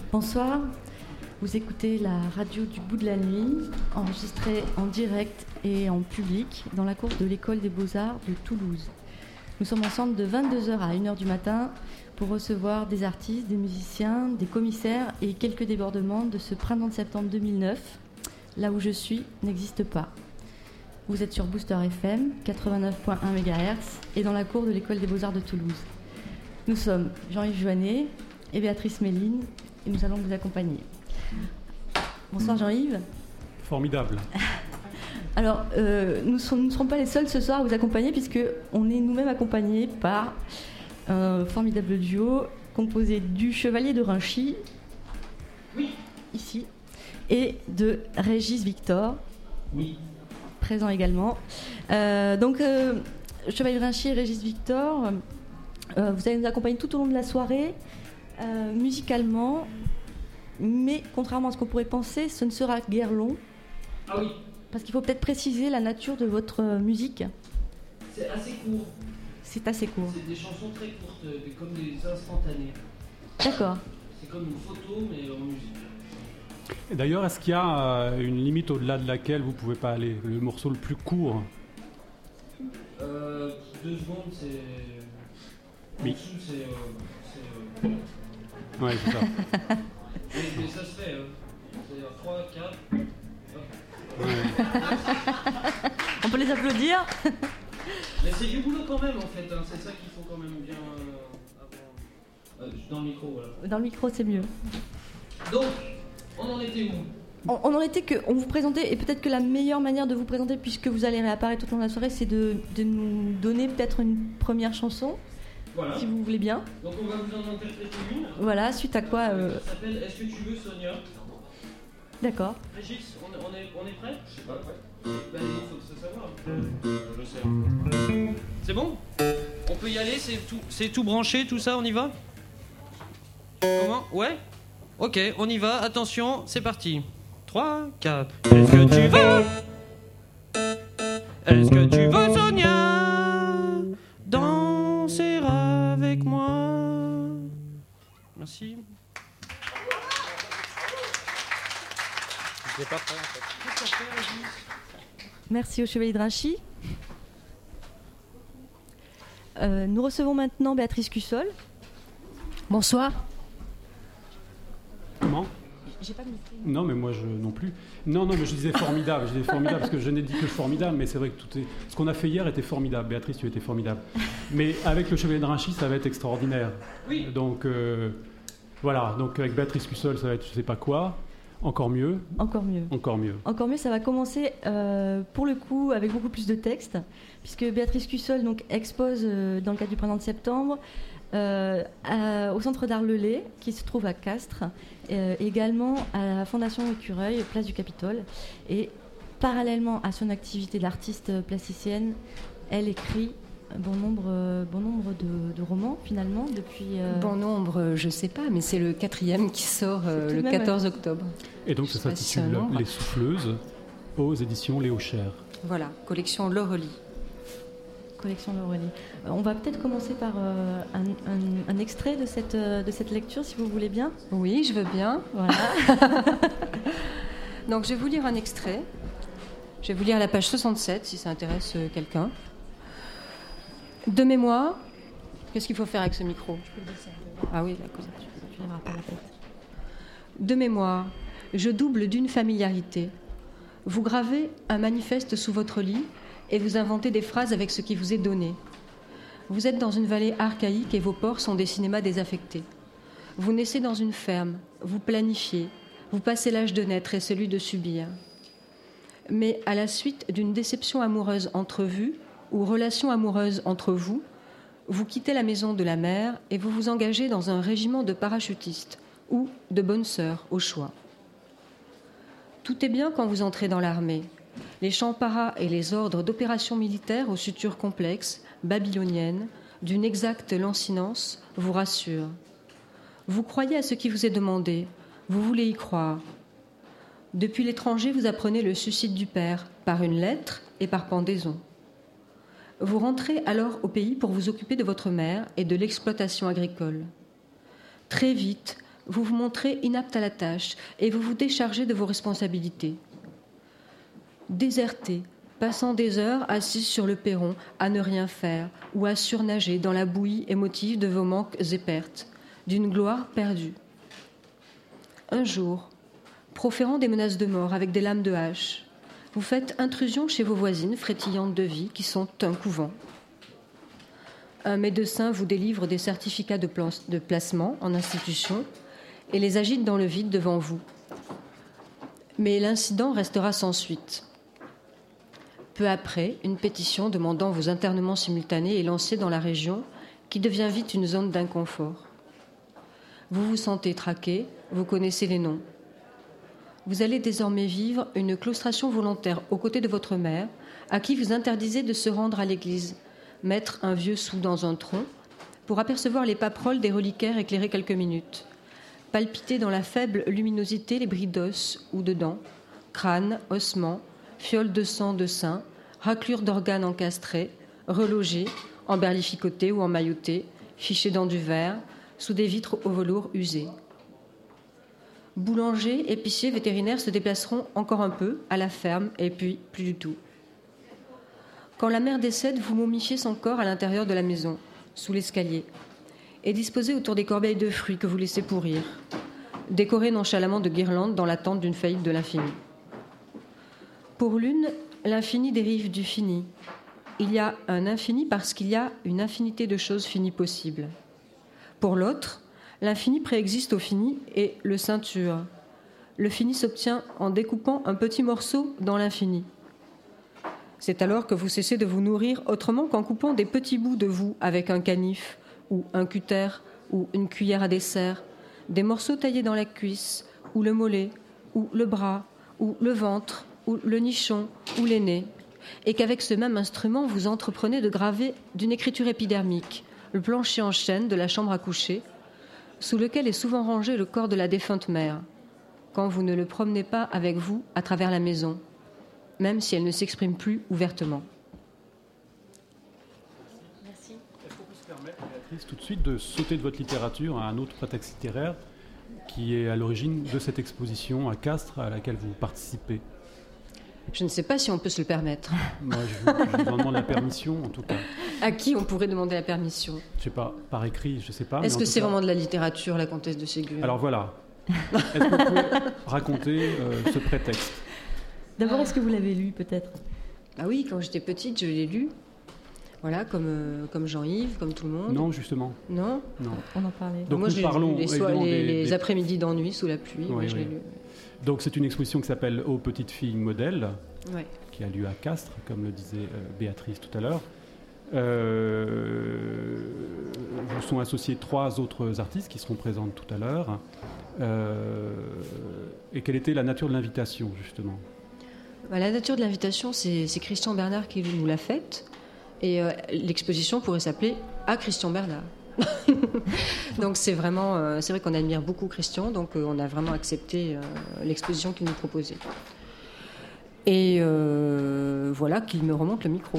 Bonsoir, vous écoutez la radio du bout de la nuit, enregistrée en direct et en public dans la cour de l'école des Beaux-Arts de Toulouse. Nous sommes ensemble de 22h à 1h du matin pour recevoir des artistes, des musiciens, des commissaires et quelques débordements de ce printemps de septembre 2009. Là où je suis n'existe pas. Vous êtes sur Booster FM, 89.1 MHz et dans la cour de l'école des Beaux-Arts de Toulouse. Nous sommes Jean-Yves Joannet et Béatrice Méline et nous allons vous accompagner. Bonsoir Jean-Yves. Formidable. Alors, nous ne serons pas les seuls ce soir à vous accompagner puisqu'on est nous-mêmes accompagnés par un formidable duo composé du Chevalier de Rinchy, oui, ici, et de Régis Victor, oui, présent également. Chevalier de Rinchy et Régis Victor, vous allez nous accompagner tout au long de la soirée, musicalement, mais contrairement à ce qu'on pourrait penser, ce ne sera guère long. Ah oui. Parce qu'il faut peut-être préciser la nature de votre musique. C'est assez court. C'est assez court. C'est des chansons très courtes, comme des instantanées. D'accord. C'est comme une photo, mais en musique. Et d'ailleurs, est-ce qu'il y a une limite au-delà de laquelle vous ne pouvez pas aller? Le morceau le plus court? 2 secondes, c'est... Oui. En dessous, c'est... Ouais, c'est ça. mais ça se fait, hein. C'est 3, 4... Ouais. On peut les applaudir. Mais c'est du boulot quand même, en fait. Hein. C'est ça qu'il faut quand même bien avoir... dans le micro, voilà. Dans le micro, c'est mieux. Donc, on en était où? On en était qu'on vous présentait, et peut-être que la meilleure manière de vous présenter, puisque vous allez réapparaître tout au long de la soirée, c'est de nous donner peut-être une première chanson, voilà. Si vous voulez bien. Donc on va vous en interpréter une. Voilà, suite à quoi... Ça s'appelle Est-ce que tu veux, Sonia? D'accord. Régis, on est prêt? Je sais pas, ouais. Ben, il faut se savoir. Je sais. C'est bon? On peut y aller, c'est tout branché, tout ça, on y va? Comment? Ouais? Ok, on y va, attention, c'est parti. 3, 4. Est-ce que tu veux? Est-ce que tu veux, Sonia? Danser avec moi? Merci. Pas prêt, en fait. Merci au Chevalier de Rinchy. Nous recevons maintenant Béatrice Cussol. Bonsoir. Comment? J'ai pas de micro. Non, mais moi, non plus. Non, mais je disais formidable. Je disais formidable parce que je n'ai dit que formidable, mais c'est vrai que ce qu'on a fait hier était formidable. Béatrice, tu étais formidable. Mais avec le Chevalier de Rinchy, ça va être extraordinaire. Oui. Donc, voilà. Donc, avec Béatrice Cussol, ça va être je sais pas quoi. Encore mieux. Encore mieux. Encore mieux. Encore mieux, ça va commencer pour le coup avec beaucoup plus de textes, puisque Béatrice Cussol donc, expose dans le cadre du printemps de septembre au Centre d'Art Lelay, qui se trouve à Castres, également à la Fondation Écureuil, place du Capitole. Et parallèlement à son activité d'artiste plasticienne, elle écrit bon nombre de romans finalement depuis... Bon nombre, je sais pas, mais c'est le 4e qui sort le 14 octobre. Et donc ça s'intitule Les Souffleuses aux éditions Léo Cher. Voilà, collection L'Aurelie. Collection L'Aurelie. On va peut-être commencer par un extrait de cette lecture, si vous voulez bien. Oui, je veux bien. Voilà. Donc je vais vous lire un extrait. Je vais vous lire la page 67, si ça intéresse quelqu'un. De mémoire, qu'est-ce qu'il faut faire avec ce micro? Ah oui, la cause. Tu lèveras pas la tête. De mémoire, je double d'une familiarité. Vous gravez un manifeste sous votre lit et vous inventez des phrases avec ce qui vous est donné. Vous êtes dans une vallée archaïque et vos ports sont des cinémas désaffectés. Vous naissez dans une ferme, vous planifiez, vous passez l'âge de naître et celui de subir. Mais à la suite d'une déception amoureuse entrevue, ou relation amoureuse entre vous, vous quittez la maison de la mère et vous vous engagez dans un régiment de parachutistes ou de bonnes sœurs, au choix. Tout est bien quand vous entrez dans l'armée. Les champs paras et les ordres d'opérations militaires aux sutures complexes, babyloniennes, d'une exacte lancinance, vous rassurent. Vous croyez à ce qui vous est demandé, vous voulez y croire. Depuis l'étranger, vous apprenez le suicide du père, par une lettre et par pendaison. Vous rentrez alors au pays pour vous occuper de votre mère et de l'exploitation agricole. Très vite, vous vous montrez inapte à la tâche et vous vous déchargez de vos responsabilités. Déserté, passant des heures assis sur le perron à ne rien faire ou à surnager dans la bouillie émotive de vos manques et pertes, d'une gloire perdue. Un jour, proférant des menaces de mort avec des lames de hache, vous faites intrusion chez vos voisines frétillantes de vie qui sont un couvent. Un médecin vous délivre des certificats de placement en institution et les agite dans le vide devant vous. Mais l'incident restera sans suite. Peu après, une pétition demandant vos internements simultanés est lancée dans la région qui devient vite une zone d'inconfort. Vous vous sentez traqué, vous connaissez les noms. Vous allez désormais vivre une claustration volontaire aux côtés de votre mère, à qui vous interdisez de se rendre à l'église, mettre un vieux sou dans un tronc, pour apercevoir les paperoles des reliquaires éclairées quelques minutes, palpiter dans la faible luminosité les bris d'os ou de dents, crâne, ossements, fioles de sang de sein, raclures d'organes encastrés, relogés, emberlificotés ou emmaillotés, fichés dans du verre, sous des vitres au velours usé. Boulangers, épiciers, vétérinaires se déplaceront encore un peu à la ferme et puis plus du tout. Quand la mère décède, vous momifiez son corps à l'intérieur de la maison, sous l'escalier, et disposez autour des corbeilles de fruits que vous laissez pourrir, décorés nonchalamment de guirlandes dans l'attente d'une faillite de l'infini. Pour l'une, l'infini dérive du fini. Il y a un infini parce qu'il y a une infinité de choses finies possibles. Pour l'autre, l'infini préexiste au fini et le ceinture. Le fini s'obtient en découpant un petit morceau dans l'infini. C'est alors que vous cessez de vous nourrir autrement qu'en coupant des petits bouts de vous avec un canif, ou un cutter, ou une cuillère à dessert, des morceaux taillés dans la cuisse, ou le mollet, ou le bras, ou le ventre, ou le nichon, ou les nez, et qu'avec ce même instrument, vous entreprenez de graver d'une écriture épidermique le plancher en chêne de la chambre à coucher, sous lequel est souvent rangé le corps de la défunte mère, quand vous ne le promenez pas avec vous à travers la maison, même si elle ne s'exprime plus ouvertement. Merci. Est-ce qu'on peut se permettre, Béatrice, tout de suite de sauter de votre littérature à un autre prétexte littéraire qui est à l'origine de cette exposition à Castres à laquelle vous participez? Je ne sais pas si on peut se le permettre. Moi, je vous demande la permission, en tout cas. À qui on pourrait demander la permission? Je ne sais pas, par écrit, je ne sais pas. Est-ce que c'est vraiment de la littérature, la comtesse de Ségur? Alors voilà. Est-ce que vous pouvez raconter ce prétexte? D'abord, est-ce que vous l'avez lu, peut-être? Ah oui, quand j'étais petite, je l'ai lu. Voilà, comme Jean-Yves, comme tout le monde. Non, justement. Non? Non. On en parlait. Donc moi, nous parlons les après-midi d'ennui sous la pluie. Oui, je l'ai lu. Donc c'est une exposition qui s'appelle Aux petites filles modèles, Ouais. qui a lieu à Castres, comme le disait Béatrice tout à l'heure. Vous sont associés 3 autres artistes qui seront présentes tout à l'heure. Et quelle était la nature de l'invitation, justement? La nature de l'invitation, c'est Christian Bernard qui nous l'a faite. Et l'exposition pourrait s'appeler « À Christian Bernard ». Donc c'est vrai qu'on admire beaucoup Christian, donc on a vraiment accepté l'exposition qu'il nous proposait. Et voilà qu'il me remonte le micro.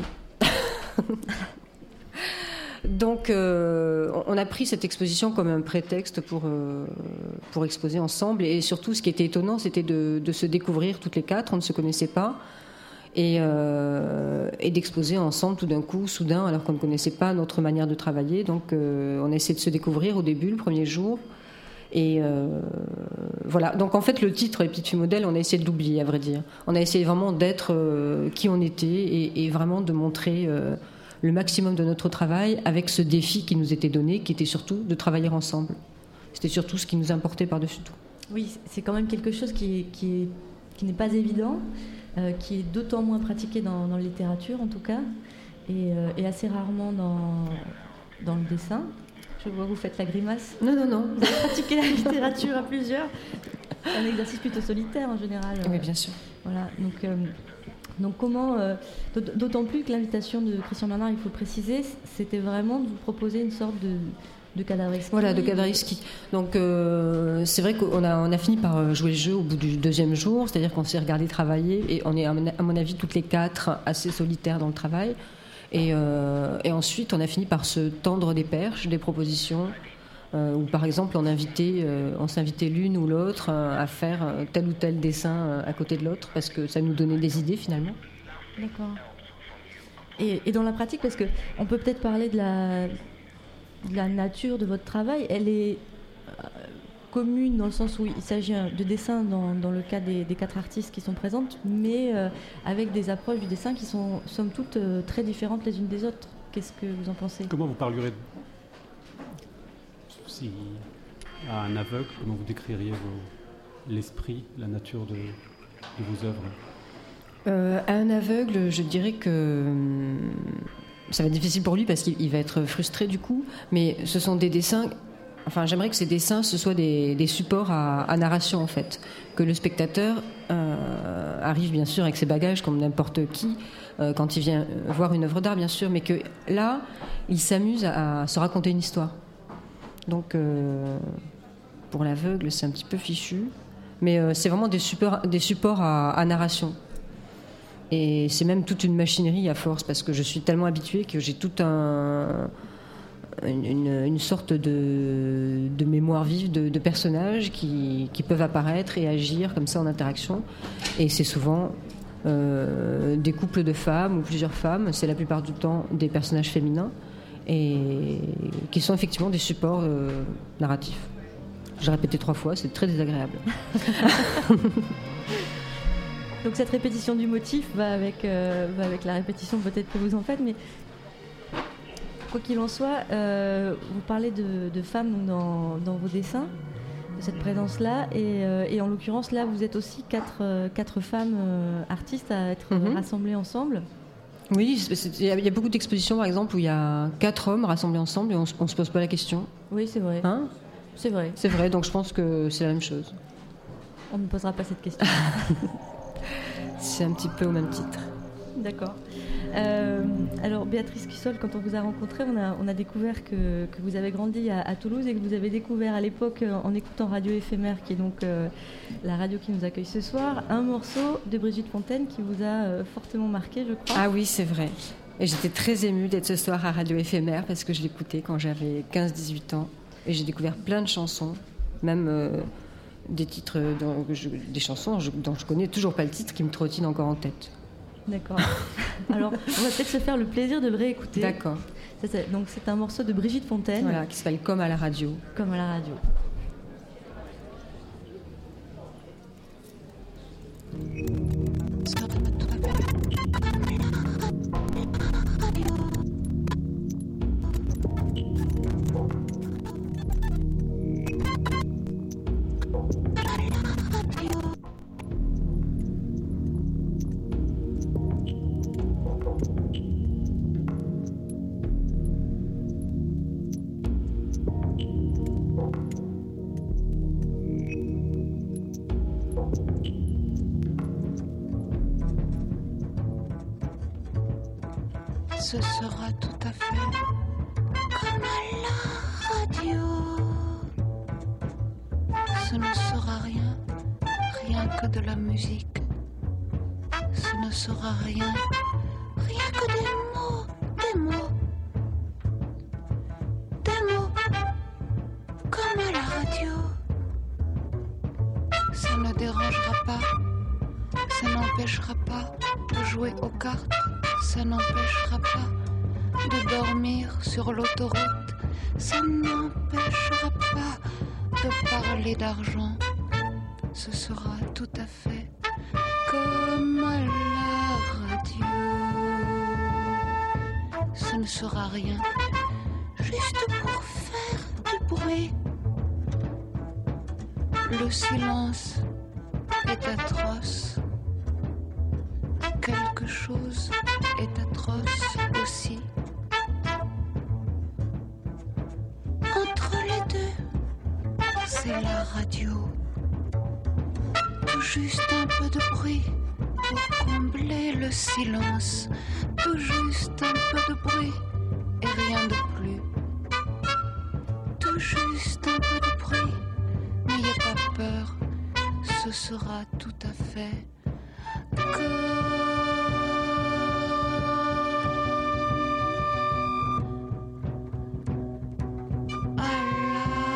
Donc on a pris cette exposition comme un prétexte pour exposer ensemble, et surtout ce qui était étonnant, c'était de se découvrir toutes les 4, on ne se connaissait pas, et d'exposer ensemble tout d'un coup, soudain, alors qu'on ne connaissait pas notre manière de travailler. Donc on a essayé de se découvrir au début, le premier jour. Et voilà. Donc en fait, le titre Les petites filles modèles, on a essayé de l'oublier, à vrai dire. On a essayé vraiment d'être qui on était et vraiment de montrer le maximum de notre travail avec ce défi qui nous était donné, qui était surtout de travailler ensemble. C'était surtout ce qui nous importait par-dessus tout. Oui, c'est quand même quelque chose qui n'est pas évident, qui est d'autant moins pratiqué dans la littérature en tout cas, et assez rarement dans le dessin. Je vois que vous faites la grimace. Non. Vous avez pratiqué la littérature à plusieurs. C'est un exercice plutôt solitaire en général. Oui, bien sûr. Voilà, donc comment, d'autant plus que l'invitation de Christian Bernard, il faut préciser, c'était vraiment de vous proposer une sorte de cadavreski. Voilà, de cadavreski. Donc c'est vrai qu'on a fini par jouer le jeu au bout du 2e jour, c'est-à-dire qu'on s'est regardé travailler, et on est à mon avis toutes les 4 assez solitaires dans le travail. Et ensuite, on a fini par se tendre des perches, des propositions, Où par exemple on s'invitait l'une ou l'autre à faire tel ou tel dessin à côté de l'autre parce que ça nous donnait des idées finalement. D'accord. Et dans la pratique, parce qu'on peut peut-être parler de la nature de votre travail, elle est commune dans le sens où il s'agit de dessin dans le cas des 4 artistes qui sont présentes, mais avec des approches du dessin qui sont somme toute très différentes les unes des autres. Qu'est-ce que vous en pensez ? Comment vous parlerez si à un aveugle, comment vous décririez l'esprit, la nature de vos œuvres ? À un aveugle, je dirais que ça va être difficile pour lui parce qu'il va être frustré du coup, mais ce sont des dessins. Enfin, j'aimerais que ces dessins, ce soient des supports à narration, en fait. Que le spectateur arrive, bien sûr, avec ses bagages, comme n'importe qui, quand il vient voir une œuvre d'art, bien sûr, mais que là, il s'amuse à se raconter une histoire. Donc, pour l'aveugle, c'est un petit peu fichu. Mais c'est vraiment des supports à narration. Et c'est même toute une machinerie à force, parce que je suis tellement habituée que j'ai tout une sorte de mémoire vive de personnages qui peuvent apparaître et agir comme ça en interaction. Et c'est souvent des couples de femmes ou plusieurs femmes, c'est la plupart du temps des personnages féminins, et qui sont effectivement des supports narratifs. J'ai répété 3 fois, c'est très désagréable. Donc cette répétition du motif va avec la répétition peut-être que vous en faites, mais quoi qu'il en soit, vous parlez de femmes dans vos dessins, de cette présence-là, et en l'occurrence là vous êtes aussi quatre femmes artistes à être rassemblées ensemble. Oui, il y a beaucoup d'expositions par exemple où il y a 4 hommes rassemblés ensemble et on se pose pas la question. Oui, c'est vrai. Hein ? C'est vrai. C'est vrai, donc je pense que c'est la même chose. On ne posera pas cette question. C'est un petit peu au même titre. D'accord. Alors Béatrice Cussol, quand on vous a rencontré, on a découvert que vous avez grandi à Toulouse et que vous avez découvert à l'époque, en écoutant Radio Éphémère, qui est donc la radio qui nous accueille ce soir, un morceau de Brigitte Fontaine qui vous a fortement marqué, je crois. Ah oui, c'est vrai. Et j'étais très émue d'être ce soir à Radio Éphémère parce que je l'écoutais quand j'avais 15-18 ans. Et j'ai découvert plein de chansons, même des titres, des chansons dont je connais toujours pas le titre, qui me trottinent encore en tête. D'accord. Alors, on va peut-être se faire le plaisir de le réécouter. D'accord. Donc, c'est un morceau de Brigitte Fontaine. Voilà, qui s'appelle Comme à la radio. Comme à la radio. Ce sera tout à fait comme à la radio. Ce ne sera rien que de la musique. Ce ne sera rien que des mots, comme à la radio. Ça ne dérangera pas, ça n'empêchera pas de jouer aux cartes. Ça n'empêchera pas de dormir sur l'autoroute. Ça n'empêchera pas de parler d'argent. Ce sera tout à fait comme à la radio. Ce ne sera rien, juste pour faire du bruit. Le silence est atroce. Quelque chose est atroce aussi. Entre les deux, c'est la radio. Tout juste un peu de bruit pour combler le silence. Tout juste un peu de bruit et rien de plus. Tout juste un peu de bruit, n'ayez pas peur, ce sera tout à fait à la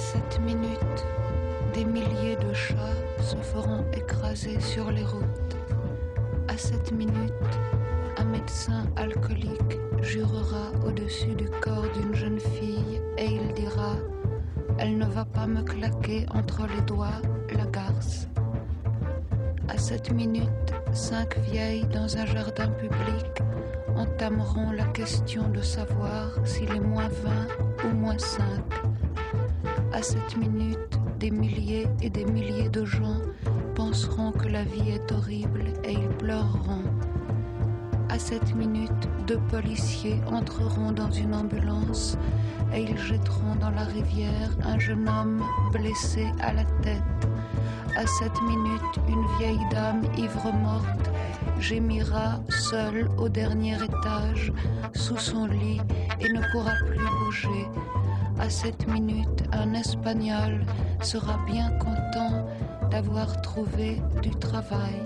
7 minutes, des milliers de chats se feront écraser sur les routes. À 7 minutes, un médecin alcoolique jurera au-dessus du corps d'une jeune fille et il dira « Elle ne va pas me claquer entre les doigts, la garce ». À 7 minutes, 5 vieilles dans un jardin public entameront la question de savoir s'il est moins 20 ou moins 5. À 7 minutes, des milliers et des milliers de gens penseront que la vie est horrible et ils pleureront. À 7 minutes, 2 policiers entreront dans une ambulance et ils jetteront dans la rivière un jeune homme blessé à la tête. À 7 minutes, une vieille dame ivre-morte gémira seule au dernier étage, sous son lit, et ne pourra plus bouger. À 7 minutes, un Espagnol sera bien content d'avoir trouvé du travail.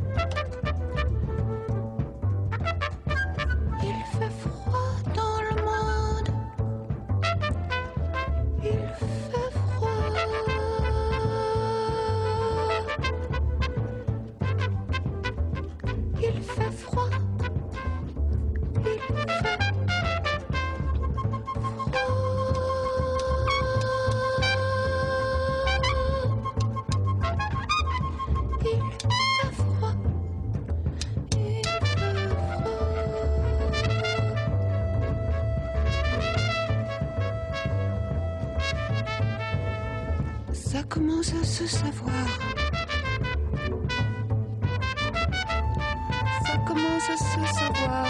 Il fait froid dans le monde. Il fait froid. Il fait froid. Il fait froid. Ça commence à se savoir. Ça commence à se savoir.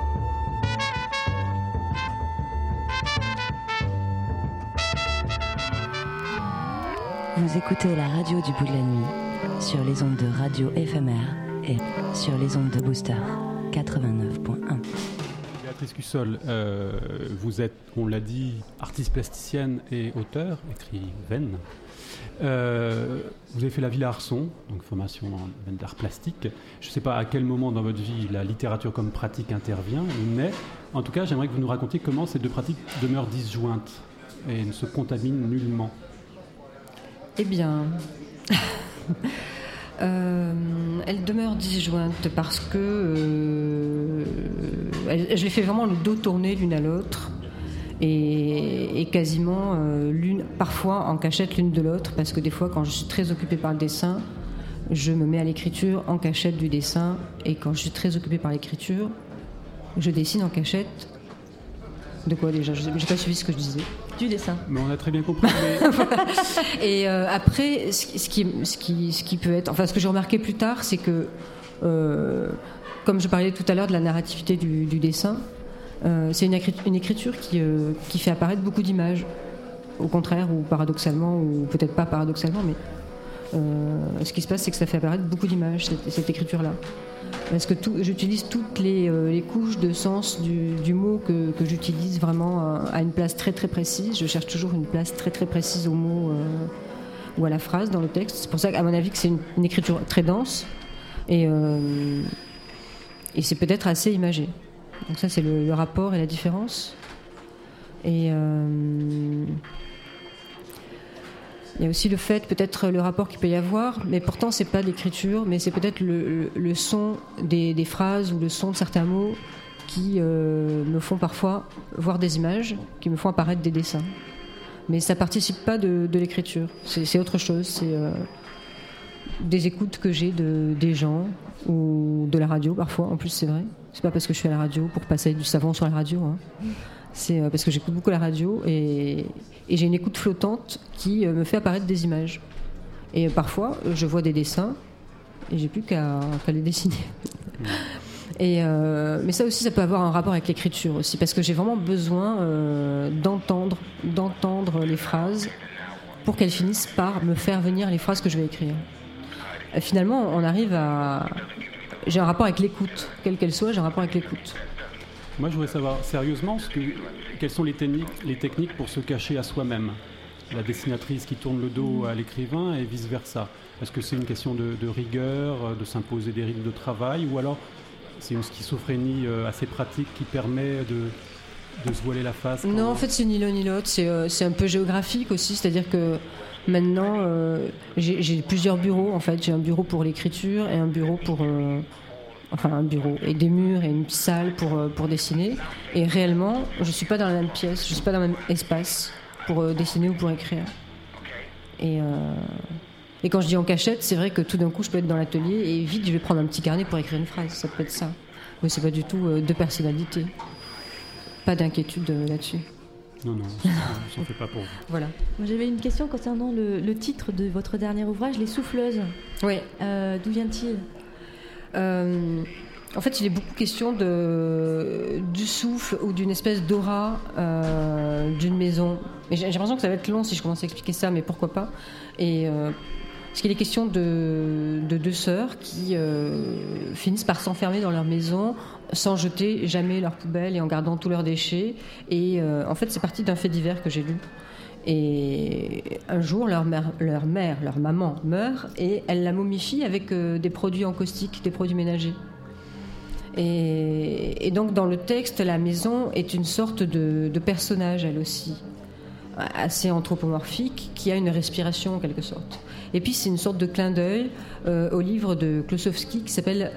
Vous écoutez la radio du bout de la nuit sur les ondes de radio éphémère et sur les ondes de Booster 89.1. Béatrice Cussol, vous êtes, on l'a dit, artiste plasticienne et auteure, écrivaine. Vous avez fait la Villa Arson, donc formation en domaine d'art plastique. Je ne sais pas à quel moment dans votre vie la littérature comme pratique intervient ou naît. En tout cas, j'aimerais que vous nous racontiez comment ces deux pratiques demeurent disjointes et ne se contaminent nullement. Eh bien, elles demeurent disjointes parce que je les fais vraiment le dos tourné l'une à l'autre et quasiment l'une, parfois en cachette l'une de l'autre, parce que des fois quand je suis très occupée par le dessin, je me mets à l'écriture en cachette du dessin, et quand je suis très occupée par l'écriture, je dessine en cachette. De quoi déjà ? Je n'ai pas suivi ce que je disais. Du dessin. Mais on a très bien compris. Voilà. Et après, ce qui peut être... Enfin, ce que j'ai remarqué plus tard, c'est que, comme je parlais tout à l'heure de la narrativité du dessin, c'est une écriture qui fait apparaître beaucoup d'images. Au contraire, ou paradoxalement, ou peut-être pas paradoxalement, mais ce qui se passe, c'est que ça fait apparaître beaucoup d'images, cette écriture-là. Parce que j'utilise toutes les couches de sens du mot que j'utilise vraiment à une place très très précise. Je cherche toujours une place très très précise au mot ou à la phrase dans le texte. C'est pour ça qu'à mon avis que c'est une écriture très dense et c'est peut-être assez imagé. Donc ça c'est le rapport et la différence. Et il y a aussi le fait, peut-être le rapport qu'il peut y avoir, mais pourtant c'est pas l'écriture, mais c'est peut-être le son des phrases ou le son de certains mots qui me font parfois voir des images, qui me font apparaître des dessins. Mais ça participe pas de l'écriture, c'est autre chose, c'est des écoutes que j'ai des gens ou de la radio parfois, en plus c'est vrai. C'est pas parce que je suis à la radio pour passer du savon sur la radio, hein. C'est parce que j'écoute beaucoup la radio et j'ai une écoute flottante qui me fait apparaître des images. Et parfois, je vois des dessins et j'ai plus qu'à les dessiner. Mais ça aussi, ça peut avoir un rapport avec l'écriture aussi, parce que j'ai vraiment besoin d'entendre les phrases pour qu'elles finissent par me faire venir les phrases que je vais écrire. Finalement, on arrive à... J'ai un rapport avec l'écoute, quelle qu'elle soit, j'ai un rapport avec l'écoute. Moi, je voudrais savoir sérieusement quelles sont les techniques pour se cacher à soi-même. La dessinatrice qui tourne le dos à l'écrivain et vice-versa. Est-ce que c'est une question de rigueur, de s'imposer des rythmes de travail, ou alors c'est une schizophrénie assez pratique qui permet de se voiler la face Non, en fait, c'est ni l'un ni l'autre. C'est un peu géographique aussi, c'est-à-dire que maintenant, j'ai plusieurs bureaux. En fait, j'ai un bureau pour l'écriture et un bureau pour, un bureau et des murs et une salle pour dessiner. Et réellement, je suis pas dans la même pièce, je suis pas dans le même espace pour dessiner ou pour écrire. Et quand je dis en cachette, c'est vrai que tout d'un coup, je peux être dans l'atelier et vite, je vais prendre un petit carnet pour écrire une phrase. Ça peut être ça. Mais c'est pas du tout deux personnalités. Pas d'inquiétude là-dessus. Non, j'en fais pas pour vous. Voilà. Moi, j'avais une question concernant le titre de votre dernier ouvrage, Les Souffleuses. Oui. D'où vient-il ? En fait, il est beaucoup question du souffle ou d'une espèce d'aura d'une maison. Et j'ai l'impression que ça va être long si je commence à expliquer ça, mais pourquoi pas. Parce qu'il est question de deux sœurs qui finissent par s'enfermer dans leur maison sans jeter jamais leurs poubelles et en gardant tous leurs déchets. Et en fait, c'est parti d'un fait divers que j'ai lu. Et un jour, leur maman meurt et elle la momifie avec des produits en caustique, des produits ménagers. Et donc, dans le texte, la maison est une sorte de personnage, elle aussi, assez anthropomorphique, qui a une respiration en quelque sorte. Et puis, c'est une sorte de clin d'œil au livre de Klossowski qui s'appelle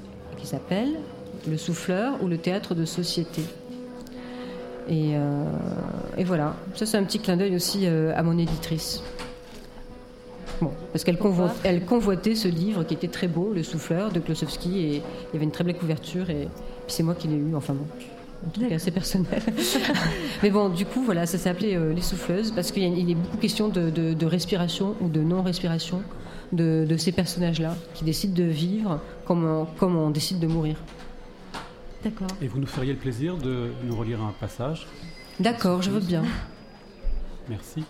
Le Souffleur ou le théâtre de société. Et voilà, ça c'est un petit clin d'œil aussi à mon éditrice. Bon, parce qu'elle convoitait ce livre qui était très beau, Le Souffleur de Klossowski, et il y avait une très belle couverture, et puis c'est moi qui l'ai eu, enfin bon, un truc assez personnel. Mais bon, du coup, voilà, ça s'est appelé Les Souffleuses, parce qu'il est beaucoup question de respiration ou de non-respiration de ces personnages-là, qui décident de vivre comme on décide de mourir. D'accord. Et vous nous feriez le plaisir de nous relire un passage ? D'accord, je veux bien. Merci.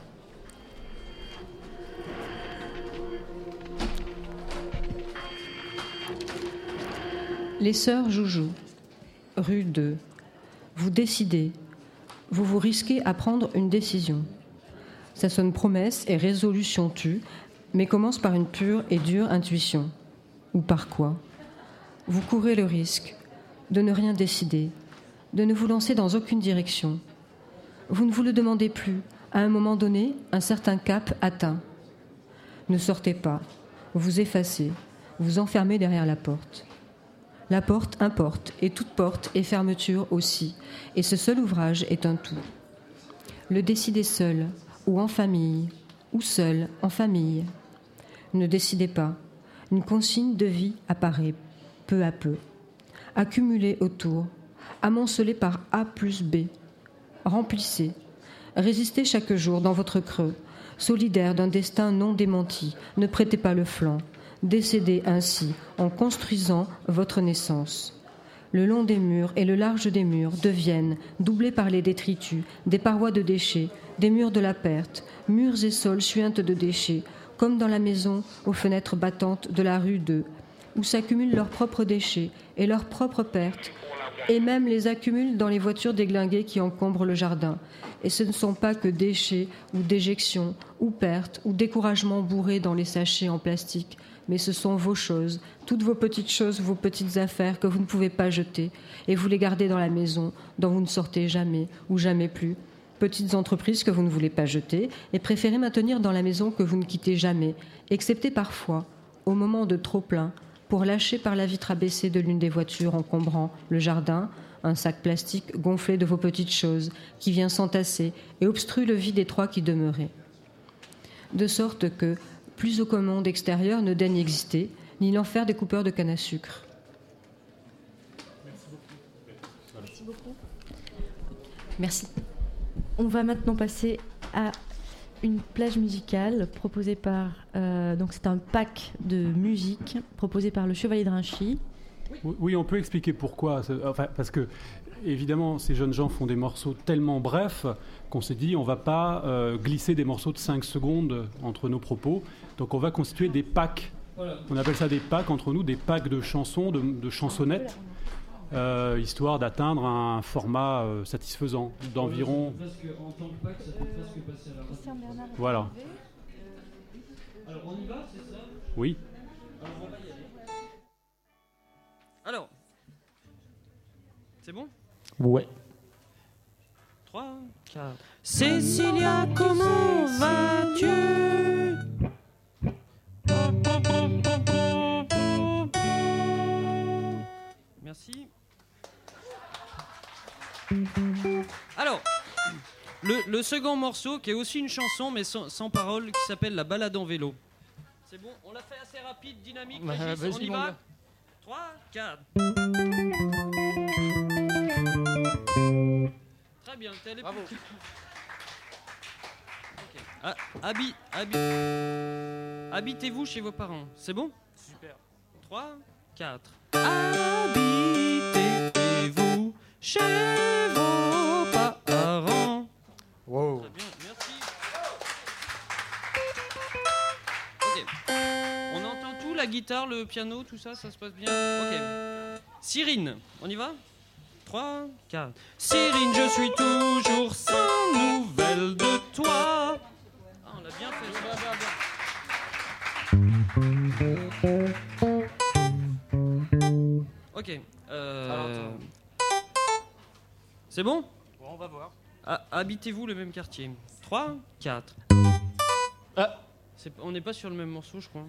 Les sœurs Joujou, rue 2. Vous décidez. Vous vous risquez à prendre une décision. Ça sonne promesse et résolution tue, mais commence par une pure et dure intuition. Ou par quoi ? Vous courez le risque de ne rien décider, de ne vous lancer dans aucune direction. Vous ne vous le demandez plus. À un moment donné, un certain cap atteint. Ne sortez pas. Vous effacez. Vous enfermez derrière la porte. La porte importe, et toute porte et fermeture aussi, et ce seul ouvrage est un tout. Le décider seul, ou en famille, ou seul, en famille. Ne décidez pas. Une consigne de vie apparaît, peu à peu. Accumulée autour, amoncelée par A plus B. Remplissez. Résistez chaque jour dans votre creux, solidaire d'un destin non démenti. Ne prêtez pas le flanc. Décédez ainsi en construisant votre naissance. Le long des murs et le large des murs deviennent, doublés par les détritus, des parois de déchets, des murs de la perte, murs et sols suintent de déchets, comme dans la maison aux fenêtres battantes de la rue 2, où s'accumulent leurs propres déchets et leurs propres pertes, et même les accumulent dans les voitures déglinguées qui encombrent le jardin. Et ce ne sont pas que déchets ou déjections, ou pertes, ou découragements bourrés dans les sachets en plastique, mais ce sont vos choses, toutes vos petites choses, vos petites affaires que vous ne pouvez pas jeter, et vous les gardez dans la maison, dont vous ne sortez jamais, ou jamais plus. Petites entreprises que vous ne voulez pas jeter, et préférez maintenir dans la maison que vous ne quittez jamais, excepté parfois, au moment de trop-plein, pour lâcher par la vitre abaissée de l'une des voitures encombrant le jardin, un sac plastique gonflé de vos petites choses, qui vient s'entasser et obstrue le vide étroit qui demeurait. De sorte que, plus aucun monde extérieur ne daigne exister, ni l'enfer des coupeurs de canne à sucre. Merci beaucoup. Merci. On va maintenant passer à une plage musicale proposée par... donc c'est un pack de musique proposé par le Chevalier de Rinchy. Oui, on peut expliquer pourquoi. Enfin, parce que, évidemment, ces jeunes gens font des morceaux tellement brefs qu'on s'est dit on ne va pas glisser des morceaux de 5 secondes entre nos propos. Donc on va constituer des packs. On appelle ça des packs entre nous, des packs de chansons, de chansonnettes, histoire d'atteindre un format satisfaisant d'environ... En tant que pack, ça fait presque passer à la radio. Voilà. Alors on y va, c'est ça ? Oui. Alors on va y aller. Alors, c'est bon ? Ouais. 3, 4. Cécilia, comment vas-tu? Merci. Alors, le second morceau, qui est aussi une chanson, mais sans parole, qui s'appelle La balade en vélo. C'est bon, on l'a fait assez rapide, dynamique, Régis, on y va. 3, 4. Très bien, t'es bravo. Okay. Habitez-vous chez vos parents, c'est bon? Super. 3, 4. Habitez-vous chez vos parents. Wow. Très bien, merci. Ok. On entend tout, la guitare, le piano, tout ça, ça se passe bien? Ok. Cyrine, on y va? 3, 4. Cyrine, je suis toujours sans nouvelles de toi. Ah, on l'a bien fait. Ok. C'est bon? Bon, on va voir. Habitez-vous le même quartier? 3, 4. On n'est pas sur le même morceau, je crois.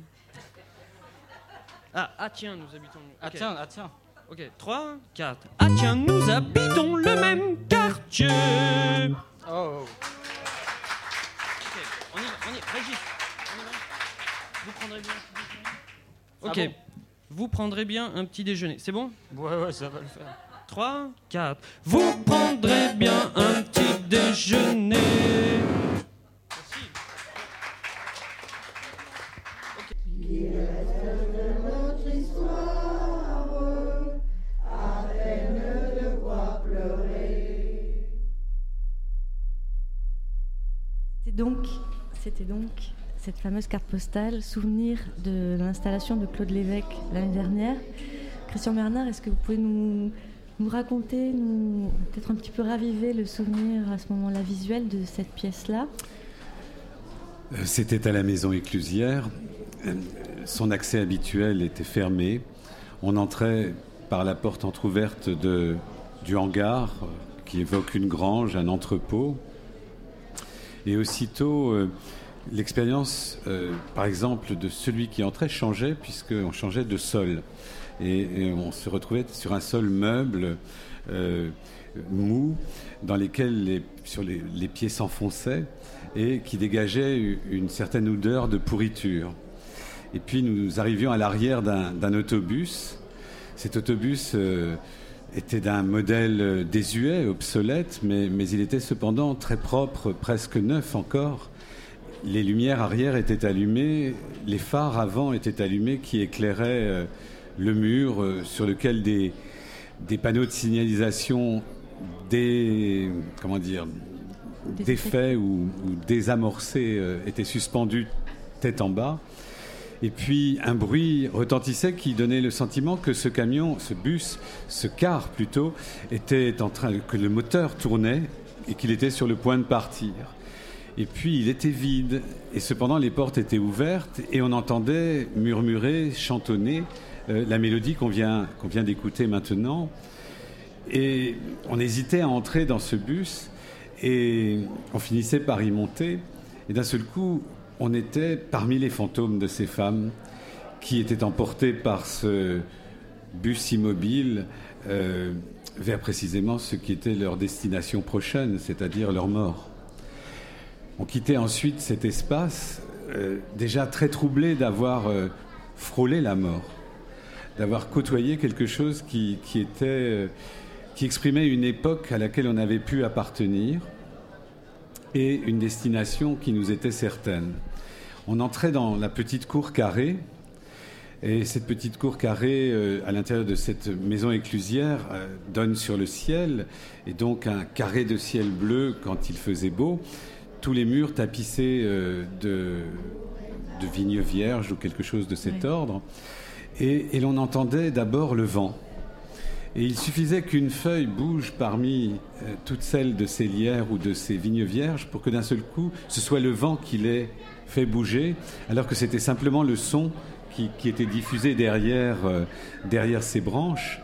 Tiens, nous habitons... Okay. Tiens. Ok, 3, 4. Tiens, nous habitons le même quartier. Oh. Ok, on y va. Régis, on y va. Vous prendrez bien un petit déjeuner. Ok, bon. Vous prendrez bien un petit déjeuner. C'est bon? Ouais, ça va le faire. 3, 4. Vous prendrez bien un petit déjeuner. Merci. Ok. C'était donc cette fameuse carte postale, souvenir de l'installation de Claude Lévesque l'année dernière. Christian Bernard, est-ce que vous pouvez nous raconter, peut-être un petit peu raviver le souvenir à ce moment-là visuel de cette pièce-là? C'était à la Maison Éclusière. Son accès habituel était fermé. On entrait par la porte entrouverte du hangar qui évoque une grange, un entrepôt. Et aussitôt, l'expérience, par exemple, de celui qui entrait changeait, puisqu'on changeait de sol. Et on se retrouvait sur un sol meuble, mou, dans lequel les pieds s'enfonçaient et qui dégageait une certaine odeur de pourriture. Et puis nous arrivions à l'arrière d'un autobus. Cet autobus était d'un modèle désuet, obsolète, mais il était cependant très propre, presque neuf encore. Les lumières arrière étaient allumées, les phares avant étaient allumés qui éclairaient le mur sur lequel des panneaux de signalisation défaits ou désamorcés étaient suspendus tête en bas. Et puis un bruit retentissait qui donnait le sentiment que ce camion, ce car plutôt, que le moteur tournait et qu'il était sur le point de partir. Et puis il était vide, et cependant les portes étaient ouvertes et on entendait murmurer, chantonner la mélodie qu'on vient d'écouter maintenant. Et on hésitait à entrer dans ce bus et on finissait par y monter. Et d'un seul coup, on était parmi les fantômes de ces femmes qui étaient emportées par ce bus immobile vers précisément ce qui était leur destination prochaine, c'est-à-dire leur mort. On quittait ensuite cet espace déjà très troublé d'avoir frôlé la mort, d'avoir côtoyé quelque chose qui exprimait une époque à laquelle on avait pu appartenir et une destination qui nous était certaine. On entrait dans la petite cour carrée, et cette petite cour carrée, à l'intérieur de cette maison éclusière, donne sur le ciel, et donc un carré de ciel bleu quand il faisait beau, tous les murs tapissés de vignes vierges ou quelque chose de cet ordre, et l'on entendait d'abord le vent. Et il suffisait qu'une feuille bouge parmi toutes celles de ces lierres ou de ces vignes vierges pour que d'un seul coup, ce soit le vent qui les fait bouger, alors que c'était simplement le son qui était diffusé derrière ces branches.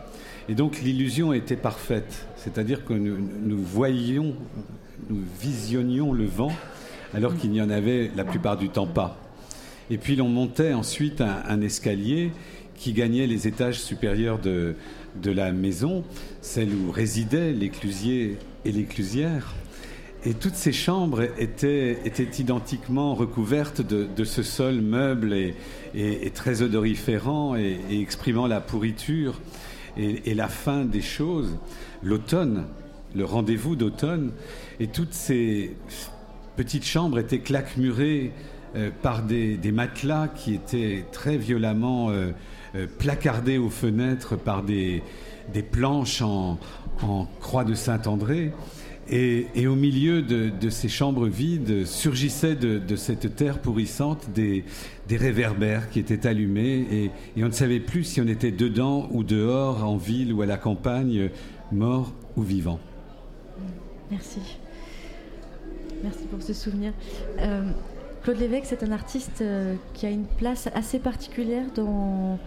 Et donc l'illusion était parfaite, c'est-à-dire que nous visionnions le vent, alors qu'il n'y en avait la plupart du temps pas. Et puis l'on montait ensuite un escalier qui gagnait les étages supérieurs de la maison, celle où résidaient l'éclusier et l'éclusière. Et toutes ces chambres étaient identiquement recouvertes de ce sol meuble et très odoriférant et exprimant la pourriture et la fin des choses, l'automne, le rendez-vous d'automne. Et toutes ces petites chambres étaient claquemurées par des matelas qui étaient très violemment placardés aux fenêtres par des planches en croix de Saint-André. Et au milieu de ces chambres vides surgissaient de cette terre pourrissante des réverbères qui étaient allumés et on ne savait plus si on était dedans ou dehors, en ville ou à la campagne, mort ou vivant. Merci. Merci pour ce souvenir. Claude Lévesque, c'est un artiste qui a une place assez particulière dans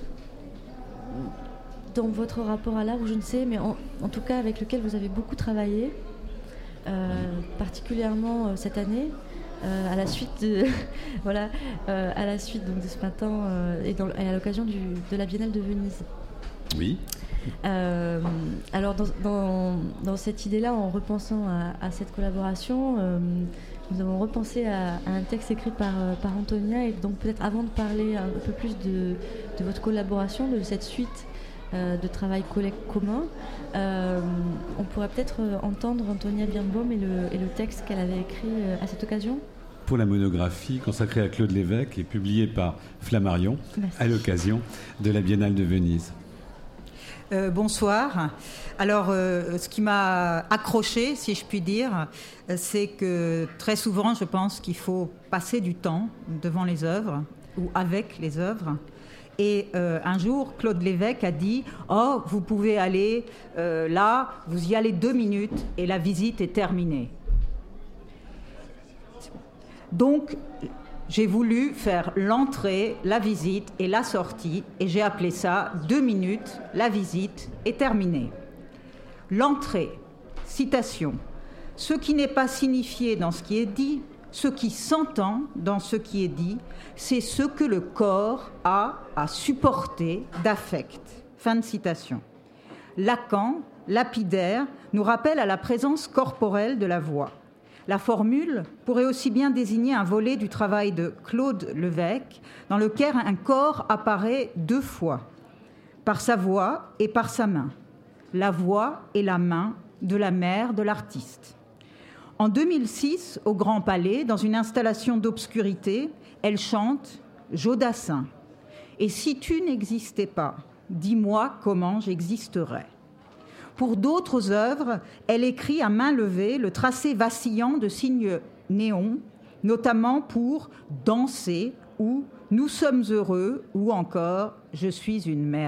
votre rapport à l'art, ou je ne sais, mais en tout cas avec lequel vous avez beaucoup travaillé. Particulièrement cette année, à la suite de à la suite donc de ce printemps et à l'occasion de la Biennale de Venise. Oui. Alors dans cette idée-là, en repensant à cette collaboration, nous avons repensé à un texte écrit par Antonia, et donc peut-être avant de parler un peu plus de votre collaboration, de cette suite de travail commun, on pourrait peut-être entendre Antonia Birnbaum et le texte qu'elle avait écrit à cette occasion. Pour la monographie consacrée à Claude Lévesque et publiée par Flammarion. Merci. À l'occasion de la Biennale de Venise. Bonsoir. Alors, ce qui m'a accroché, si je puis dire, c'est que très souvent, je pense qu'il faut passer du temps devant les œuvres ou avec les œuvres. Et un jour, Claude Lévesque a dit « Oh, vous pouvez aller là, vous y allez 2 minutes et la visite est terminée. » Donc, j'ai voulu faire l'entrée, la visite et la sortie, et j'ai appelé ça 2 minutes, la visite est terminée. L'entrée, citation, « Ce qui n'est pas signifié dans ce qui est dit, ce qui s'entend dans ce qui est dit, c'est ce que le corps a à supporter d'affect. » Fin de citation. Lacan, lapidaire, nous rappelle à la présence corporelle de la voix. La formule pourrait aussi bien désigner un volet du travail de Claude Lévesque, dans lequel un corps apparaît 2 fois, par sa voix et par sa main. La voix et la main de la mère de l'artiste. En 2006, au Grand Palais, dans une installation d'obscurité, elle chante « Jodassin ». Et si tu n'existais pas, dis-moi comment j'existerais. Pour d'autres œuvres, elle écrit à main levée le tracé vacillant de signes néons, notamment pour « Danser » ou « Nous sommes heureux » ou encore « Je suis une merde ».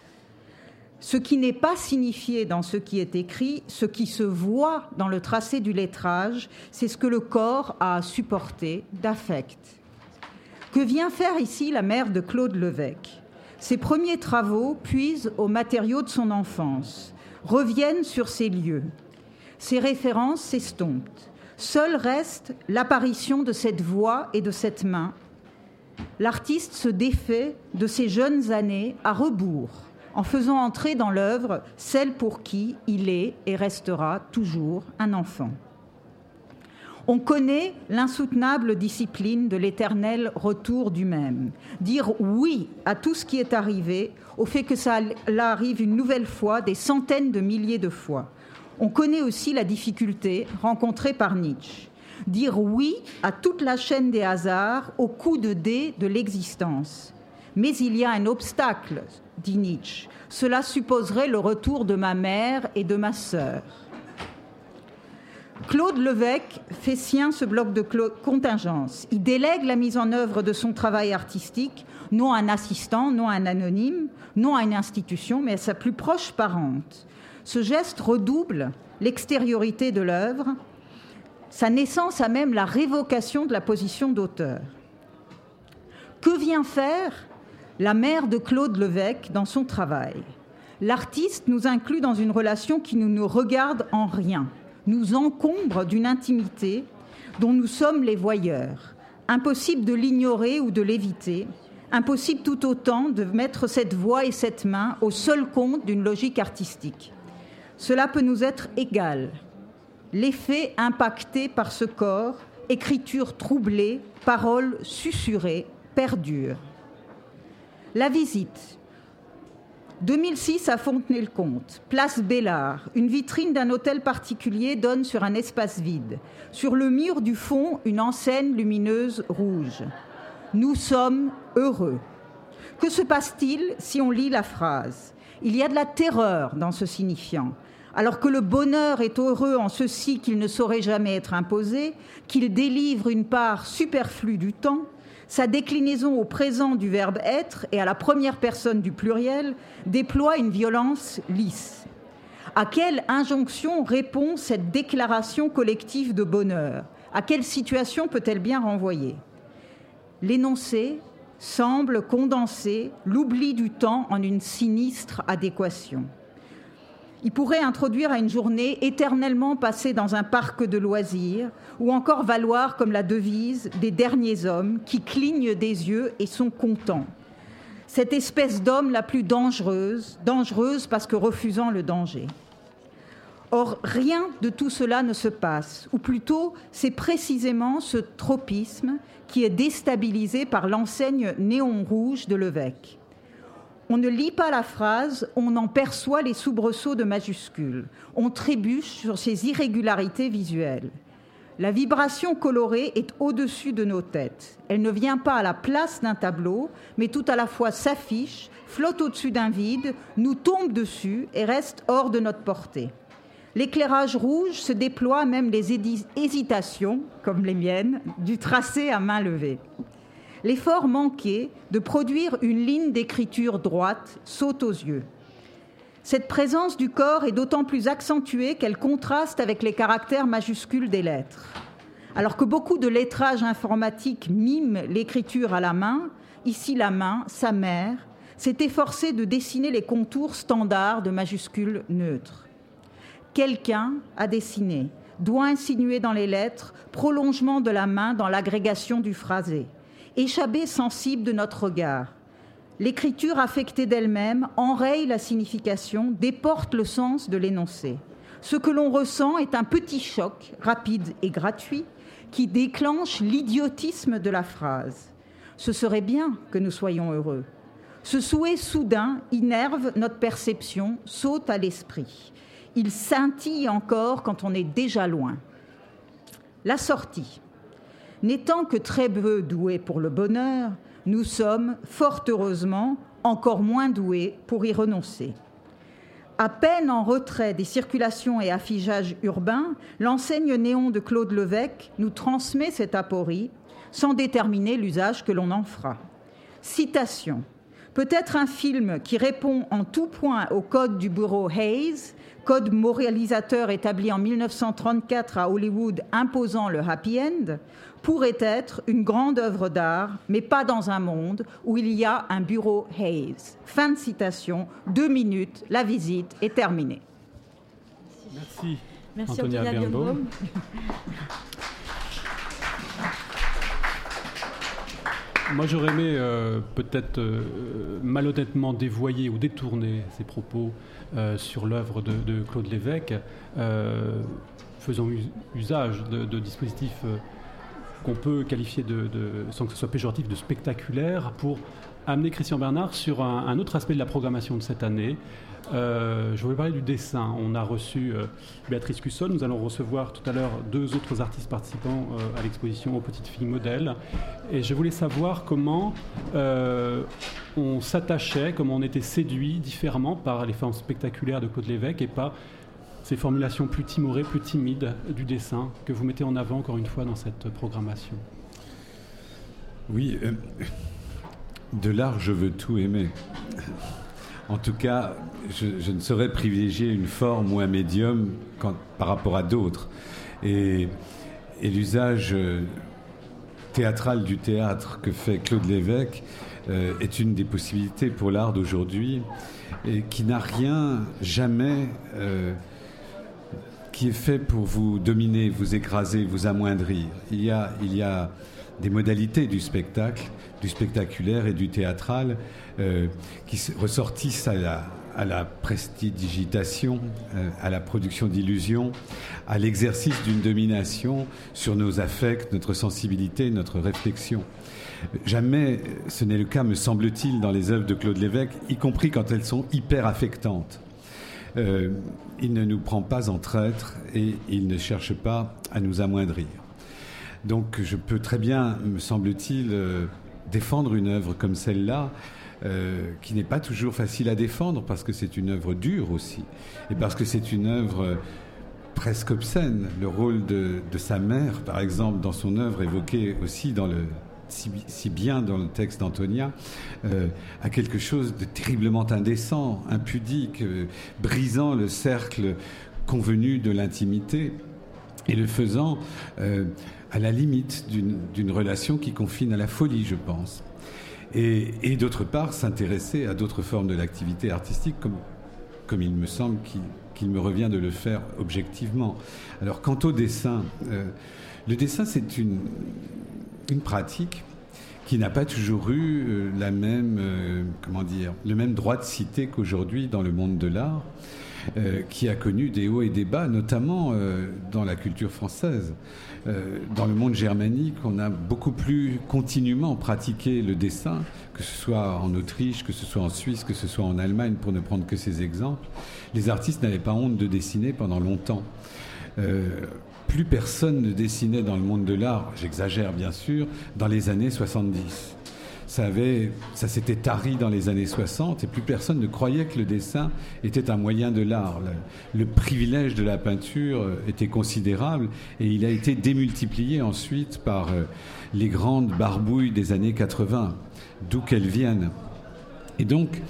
Ce qui n'est pas signifié dans ce qui est écrit, ce qui se voit dans le tracé du lettrage, c'est ce que le corps a à supporter d'affect. Que vient faire ici la mère de Claude Lévesque ? Ses premiers travaux puisent aux matériaux de son enfance, reviennent sur ces lieux. Ses références s'estompent. Seule reste l'apparition de cette voix et de cette main. L'artiste se défait de ses jeunes années à rebours, en faisant entrer dans l'œuvre celle pour qui il est et restera toujours un enfant. On connaît l'insoutenable discipline de l'éternel retour du même. Dire oui à tout ce qui est arrivé, au fait que ça arrive une nouvelle fois, des centaines de milliers de fois. On connaît aussi la difficulté rencontrée par Nietzsche. Dire oui à toute la chaîne des hasards, au coup de dés de l'existence. Mais il y a un obstacle, dit Nietzsche. Cela supposerait le retour de ma mère et de ma sœur. Claude Lévesque fait sien ce bloc de contingence. Il délègue la mise en œuvre de son travail artistique, non à un assistant, non à un anonyme, non à une institution, mais à sa plus proche parente. Ce geste redouble l'extériorité de l'œuvre. Sa naissance a même la révocation de la position d'auteur. Que vient faire la mère de Claude Lévesque dans son travail ? L'artiste nous inclut dans une relation qui ne nous regarde en rien, nous encombre d'une intimité dont nous sommes les voyeurs. Impossible de l'ignorer ou de l'éviter, impossible tout autant de mettre cette voix et cette main au seul compte d'une logique artistique. Cela peut nous être égal. L'effet impacté par ce corps, écriture troublée, paroles susurrées, perdure. La visite. 2006 à Fontenay-le-Comte, place Bellard. Une vitrine d'un hôtel particulier donne sur un espace vide. Sur le mur du fond, une enseigne lumineuse rouge. Nous sommes heureux. Que se passe-t-il si on lit la phrase ? Il y a de la terreur dans ce signifiant. Alors que le bonheur est heureux en ceci qu'il ne saurait jamais être imposé, qu'il délivre une part superflue du temps, sa déclinaison au présent du verbe être et à la première personne du pluriel déploie une violence lisse. À quelle injonction répond cette déclaration collective de bonheur ? À quelle situation peut-elle bien renvoyer ? L'énoncé semble condenser l'oubli du temps en une sinistre adéquation. Il pourrait introduire à une journée éternellement passée dans un parc de loisirs ou encore valoir comme la devise des derniers hommes qui clignent des yeux et sont contents. Cette espèce d'homme la plus dangereuse parce que refusant le danger. Or, rien de tout cela ne se passe, ou plutôt c'est précisément ce tropisme qui est déstabilisé par l'enseigne néon rouge de l'évêque. On ne lit pas la phrase, on en perçoit les soubresauts de majuscules. On trébuche sur ces irrégularités visuelles. La vibration colorée est au-dessus de nos têtes. Elle ne vient pas à la place d'un tableau, mais tout à la fois s'affiche, flotte au-dessus d'un vide, nous tombe dessus et reste hors de notre portée. L'éclairage rouge se déploie même les hésitations, comme les miennes, du tracé à main levée. L'effort manqué de produire une ligne d'écriture droite saute aux yeux. Cette présence du corps est d'autant plus accentuée qu'elle contraste avec les caractères majuscules des lettres. Alors que beaucoup de lettrage informatique mime l'écriture à la main, ici la main, sa mère, s'est efforcée de dessiner les contours standards de majuscules neutres. Quelqu'un a dessiné, doigt insinué dans les lettres, prolongement de la main dans l'agrégation du phrasé. Échappée sensible de notre regard. L'écriture affectée d'elle-même enraye la signification, déporte le sens de l'énoncé. Ce que l'on ressent est un petit choc, rapide et gratuit, qui déclenche l'idiotisme de la phrase. Ce serait bien que nous soyons heureux. Ce souhait soudain innerve notre perception, saute à l'esprit. Il scintille encore quand on est déjà loin. La sortie. N'étant que très peu doués pour le bonheur, nous sommes, fort heureusement, encore moins doués pour y renoncer. À peine en retrait des circulations et affichages urbains, l'enseigne néon de Claude Lévesque nous transmet cette aporie sans déterminer l'usage que l'on en fera. Citation. Peut-être un film qui répond en tout point au code du bureau Hays, code moralisateur établi en 1934 à Hollywood imposant le happy end, pourrait être une grande œuvre d'art, mais pas dans un monde où il y a un bureau Hays. Fin de citation, 2 minutes, la visite est terminée. Merci. Merci Antonia Birnbaum. Moi, j'aurais aimé peut-être malhonnêtement dévoyer ou détourner ces propos sur l'œuvre de Claude Lévesque, faisant usage de dispositifs qu'on peut qualifier sans que ce soit péjoratif, de spectaculaire, pour amener Christian Bernard sur un autre aspect de la programmation de cette année. Je voulais parler du dessin. On a reçu Béatrice Cussol. Nous allons recevoir tout à l'heure 2 autres artistes participants à l'exposition aux petites filles modèles. Et je voulais savoir comment on s'attachait, comment on était séduit différemment par les formes spectaculaires de Claude Lévesque et pas ces formulations plus timorées, plus timides du dessin que vous mettez en avant encore une fois dans cette programmation. Oui, de l'art, je veux tout aimer. En tout cas, je ne saurais privilégier une forme ou un médium par rapport à d'autres. Et l'usage théâtrale du théâtre que fait Claude Lévesque est une des possibilités pour l'art d'aujourd'hui et qui n'a rien, jamais, qui est fait pour vous dominer, vous écraser, vous amoindrir. Il y a des modalités du spectacle, du spectaculaire et du théâtral qui ressortissent à la prestidigitation, à la production d'illusions, à l'exercice d'une domination sur nos affects, notre sensibilité, notre réflexion. Jamais ce n'est le cas, me semble-t-il, dans les œuvres de Claude Lévesque, y compris quand elles sont hyper affectantes. Il ne nous prend pas en traître et il ne cherche pas à nous amoindrir. Donc je peux très bien, me semble-t-il, défendre une œuvre comme celle-là, qui n'est pas toujours facile à défendre parce que c'est une œuvre dure aussi et parce que c'est une œuvre presque obscène. Le rôle de sa mère, par exemple, dans son œuvre, évoqué aussi si bien dans le texte d'Antonia, a quelque chose de terriblement indécent, impudique, brisant le cercle convenu de l'intimité et le faisant à la limite d'une relation qui confine à la folie, je pense. Et d'autre part, s'intéresser à d'autres formes de l'activité artistique, comme il me semble qu'il me revient de le faire objectivement. Alors, quant au dessin, le dessin, c'est une pratique qui n'a pas toujours eu le même droit de cité qu'aujourd'hui dans le monde de l'art, qui a connu des hauts et des bas, notamment dans la culture française. Dans le monde germanique, on a beaucoup plus continuellement pratiqué le dessin, que ce soit en Autriche, que ce soit en Suisse, que ce soit en Allemagne, pour ne prendre que ces exemples. Les artistes n'avaient pas honte de dessiner pendant longtemps. Plus personne ne dessinait dans le monde de l'art, j'exagère bien sûr, dans les années 70. Ça s'était tari dans les années 60 et plus personne ne croyait que le dessin était un moyen de l'art. Le privilège de la peinture était considérable et il a été démultiplié ensuite par les grandes barbouilles des années 80, d'où qu'elles viennent. Et donc,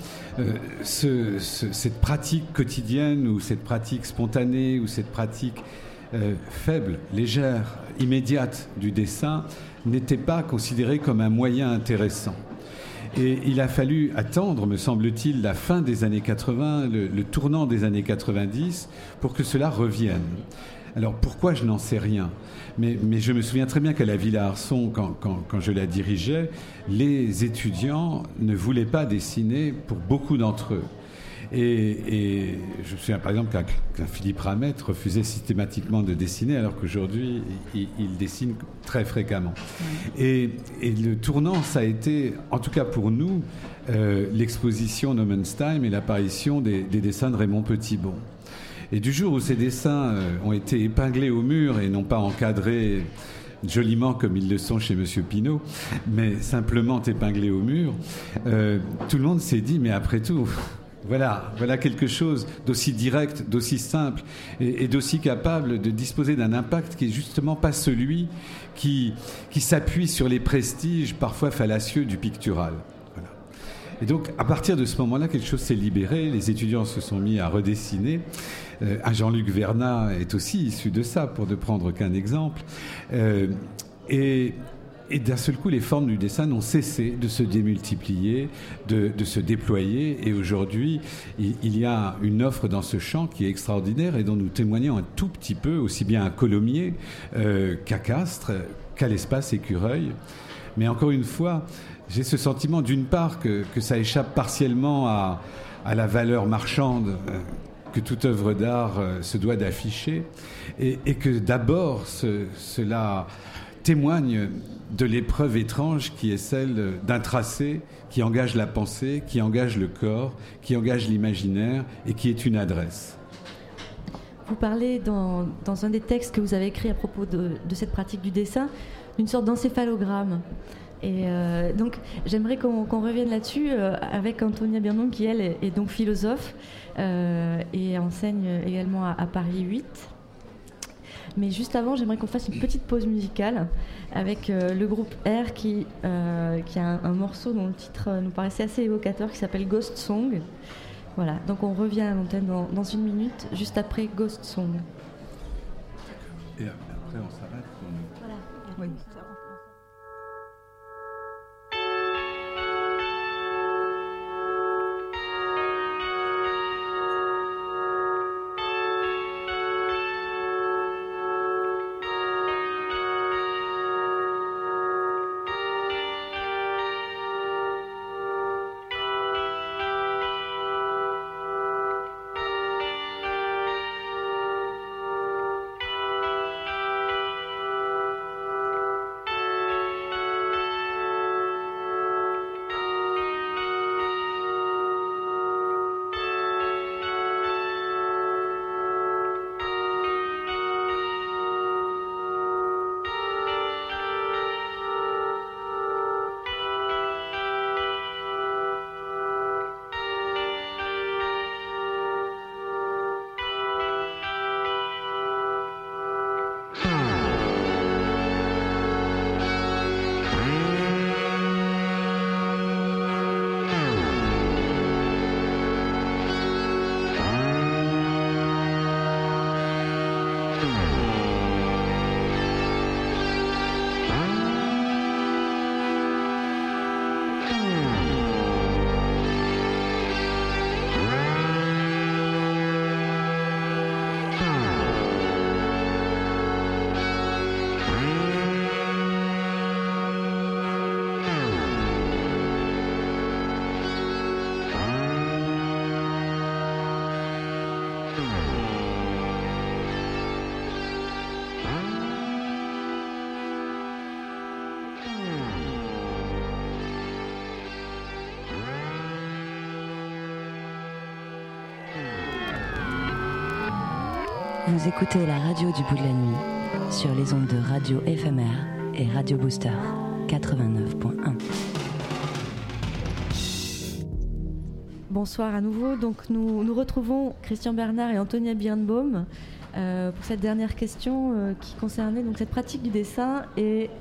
cette pratique quotidienne ou cette pratique spontanée ou cette pratique faible, légère, immédiate du dessin n'était pas considérée comme un moyen intéressant. Et il a fallu attendre, me semble-t-il, la fin des années 80, le tournant des années 90, pour que cela revienne. Alors pourquoi, je n'en sais rien. Mais je me souviens très bien qu'à la Villa Arson, quand je la dirigeais, les étudiants ne voulaient pas dessiner pour beaucoup d'entre eux. Et je me souviens par exemple qu'un Philippe Ramette refusait systématiquement de dessiner alors qu'aujourd'hui il dessine très fréquemment. Et le tournant, ça a été, en tout cas pour nous, l'exposition No Man's Time et l'apparition des dessins de Raymond Petitbon. Et du jour où ces dessins ont été épinglés au mur et non pas encadrés joliment comme ils le sont chez Monsieur Pinault, mais simplement épinglés au mur, tout le monde s'est dit, mais après tout... Voilà quelque chose d'aussi direct, d'aussi simple et d'aussi capable de disposer d'un impact qui est justement pas celui qui s'appuie sur les prestiges parfois fallacieux du pictural. Voilà. Et donc, à partir de ce moment-là, quelque chose s'est libéré, les étudiants se sont mis à redessiner. Un Jean-Luc Vernat est aussi issu de ça, pour ne prendre qu'un exemple. Et d'un seul coup, les formes du dessin n'ont cessé de se démultiplier, de se déployer. Et aujourd'hui, il y a une offre dans ce champ qui est extraordinaire et dont nous témoignons un tout petit peu, aussi bien à Colomiers qu'à Castres, qu'à l'Espace Écureuil. Mais encore une fois, j'ai ce sentiment, d'une part, que ça échappe partiellement à la valeur marchande que toute œuvre d'art se doit d'afficher, et que d'abord, cela témoigne de l'épreuve étrange qui est celle d'un tracé qui engage la pensée, qui engage le corps, qui engage l'imaginaire et qui est une adresse. Vous parlez dans un des textes que vous avez écrit à propos de cette pratique du dessin d'une sorte d'encéphalogramme. Et donc j'aimerais qu'on revienne là-dessus avec Antonia Birnon qui elle est donc philosophe et enseigne également à Paris 8. Mais juste avant, j'aimerais qu'on fasse une petite pause musicale avec le groupe R qui a un morceau dont le titre nous paraissait assez évocateur qui s'appelle Ghost Song. Voilà, donc on revient à l'antenne dans une minute, juste après Ghost Song. Et après on s'arrête. Voilà. Oui. Vous écoutez la radio du bout de la nuit sur les ondes de Radio Éphémère et Radio Booster 89.1. Bonsoir à nouveau. Donc nous retrouvons Christian Bernard et Antonia Birnbaum pour cette dernière question qui concernait donc cette pratique du dessin et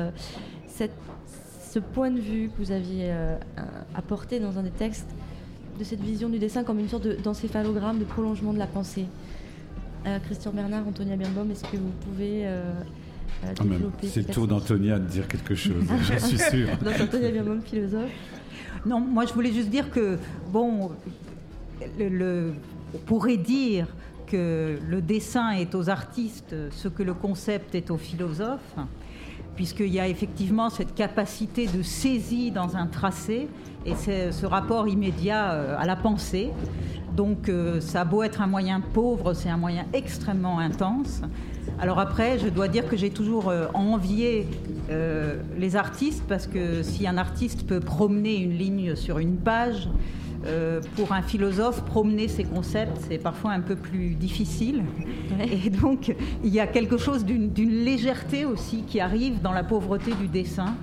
ce point de vue que vous aviez apporté dans un des textes de cette vision du dessin comme une sorte d'encéphalogramme, de prolongement de la pensée. Christian Bernard, Antonia Birnbaum, est-ce que vous pouvez développer c'est le tour d'Antonia de dire quelque chose, j'en suis sûr. Donc Antonia Birnbaum, philosophe. Non, moi je voulais juste dire que, bon, on pourrait dire que le dessin est aux artistes ce que le concept est aux philosophes, puisqu'il y a effectivement cette capacité de saisie dans un tracé et c'est ce rapport immédiat à la pensée. Donc ça a beau être un moyen pauvre, c'est un moyen extrêmement intense. Alors après, je dois dire que j'ai toujours envié les artistes, parce que si un artiste peut promener une ligne sur une page, pour un philosophe, promener ses concepts, c'est parfois un peu plus difficile. Ouais. Et donc, il y a quelque chose d'une légèreté aussi qui arrive dans la pauvreté du dessin,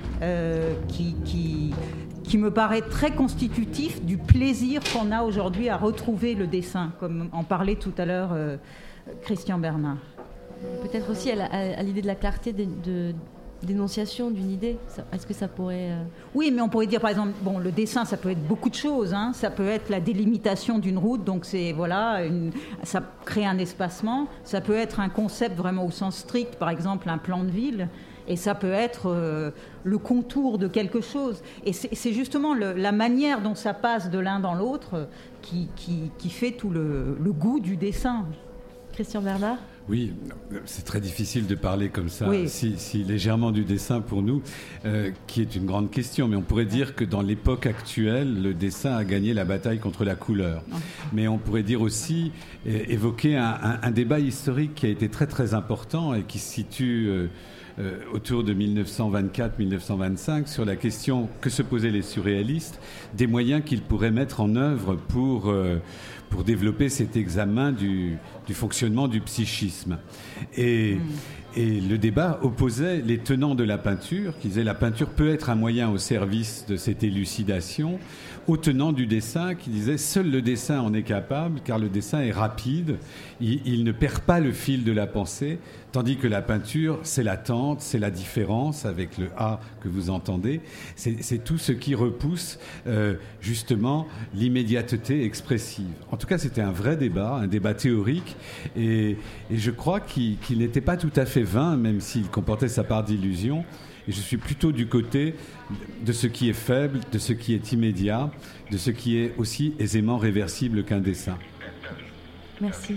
qui me paraît très constitutif du plaisir qu'on a aujourd'hui à retrouver le dessin, comme en parlait tout à l'heure Christian Bernard. Peut-être aussi à l'idée de la clarté d'énonciation d'une idée. Est-ce que ça pourrait... Oui, mais on pourrait dire, par exemple, bon, le dessin, ça peut être beaucoup de choses. Hein. Ça peut être la délimitation d'une route, donc c'est, voilà, ça crée un espacement. Ça peut être un concept vraiment au sens strict, par exemple, un plan de ville. Et ça peut être le contour de quelque chose. Et c'est justement la manière dont ça passe de l'un dans l'autre qui fait tout le goût du dessin. Christian Bernard ? Oui, c'est très difficile de parler comme ça, oui. si légèrement du dessin pour nous, qui est une grande question. Mais on pourrait dire que dans l'époque actuelle, le dessin a gagné la bataille contre la couleur. Mais on pourrait dire aussi, évoquer un débat historique qui a été très très important et qui se situe autour de 1924-1925 sur la question que se posaient les surréalistes, des moyens qu'ils pourraient mettre en œuvre pour développer cet examen du fonctionnement du psychisme. Et le débat opposait les tenants de la peinture, qui disaient la peinture peut être un moyen au service de cette élucidation, aux tenants du dessin, qui disaient seul le dessin en est capable, car le dessin est rapide, il ne perd pas le fil de la pensée, tandis que la peinture, c'est l'attente, c'est la différence, avec le A que vous entendez, c'est tout ce qui repousse justement l'immédiateté expressive. En tout cas, c'était un vrai débat, un débat théorique, et je crois qu'il n'était pas tout à fait vain, même s'il comportait sa part d'illusion. Et je suis plutôt du côté de ce qui est faible, de ce qui est immédiat, de ce qui est aussi aisément réversible qu'un dessin. Merci.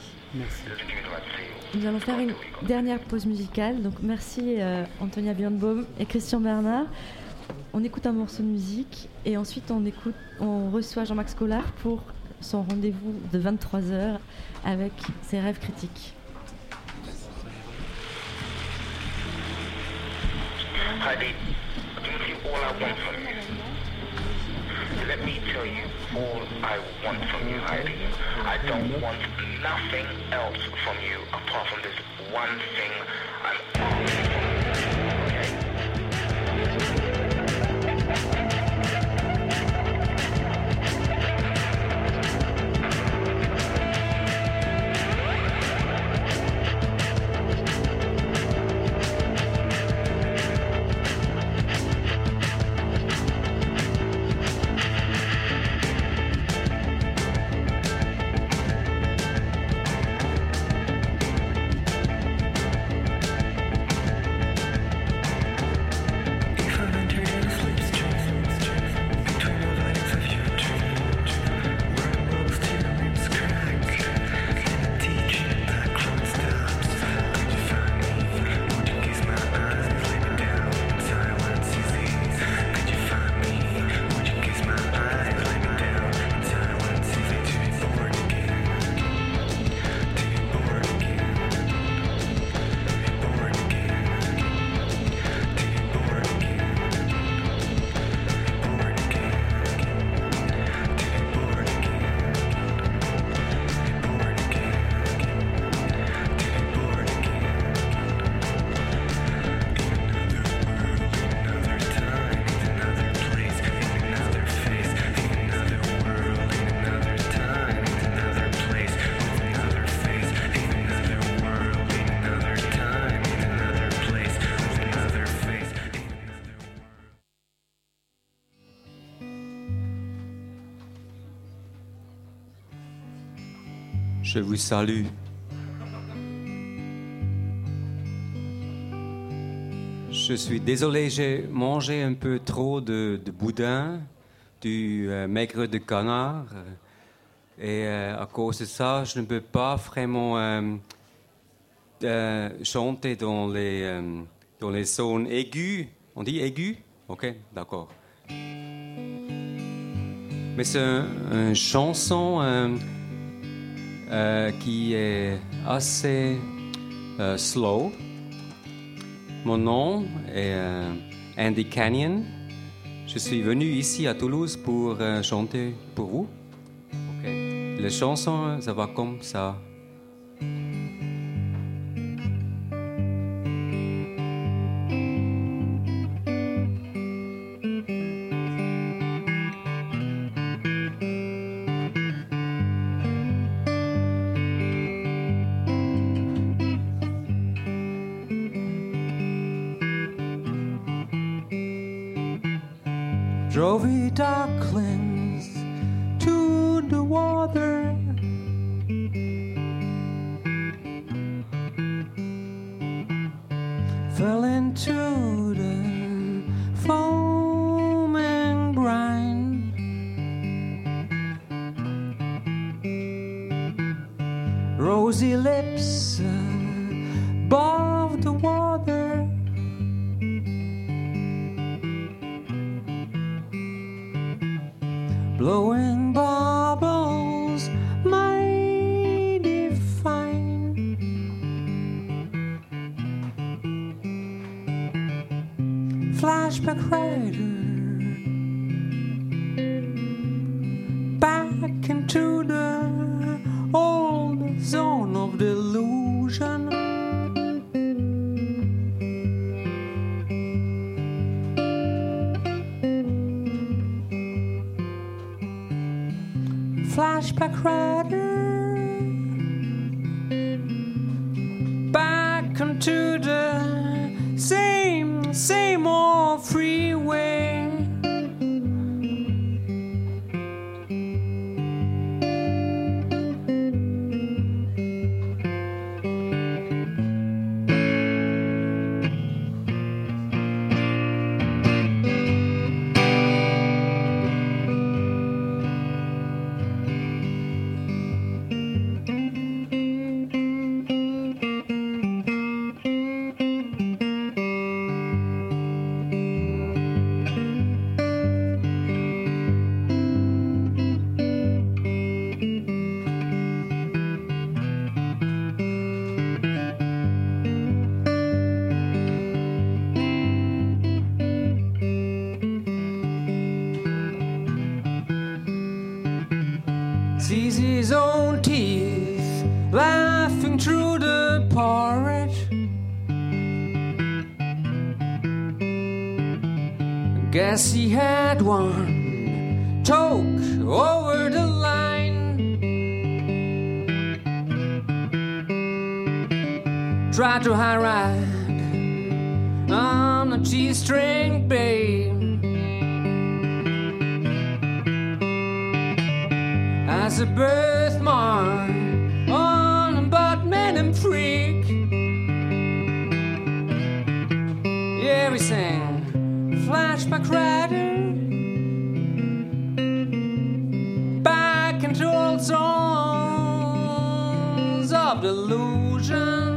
Nous allons faire une dernière pause musicale. Donc merci Antonia Birnbaum et Christian Bernard. On écoute un morceau de musique et ensuite on reçoit Jean-Max Collard pour son rendez-vous de 23h avec ses rêves critiques. Heidi, do you see all I want from you? Let me tell you all I want from you, Heidi. I don't want nothing else from you apart from this one thing I'm asking from you, okay? Je vous salue. Je suis désolé, j'ai mangé un peu trop de boudin, du maigre de canard. Et à cause de ça, je ne peux pas vraiment chanter dans les zones aiguës. On dit aiguës? Ok, d'accord. Mais c'est une chanson qui est assez slow. Mon nom est Andy Canyon. Je suis venu ici à Toulouse pour chanter pour vous. Okay. La chanson, ça va comme ça. Drove we ducklings to the water. Fell into the foam and brine. Rosy lips above the water. Blowing bubbles mighty fine. Flashback rider back into the old zone of delusion. Flashback rider back onto the same old freeway. Sees his own teeth laughing through the porridge. Guess he had one toke over the line. Tried to high ride on a G-string, babe. As a birthmark on a buttman and freak. Yeah, we sang Flashback Rider back into old songs of delusion.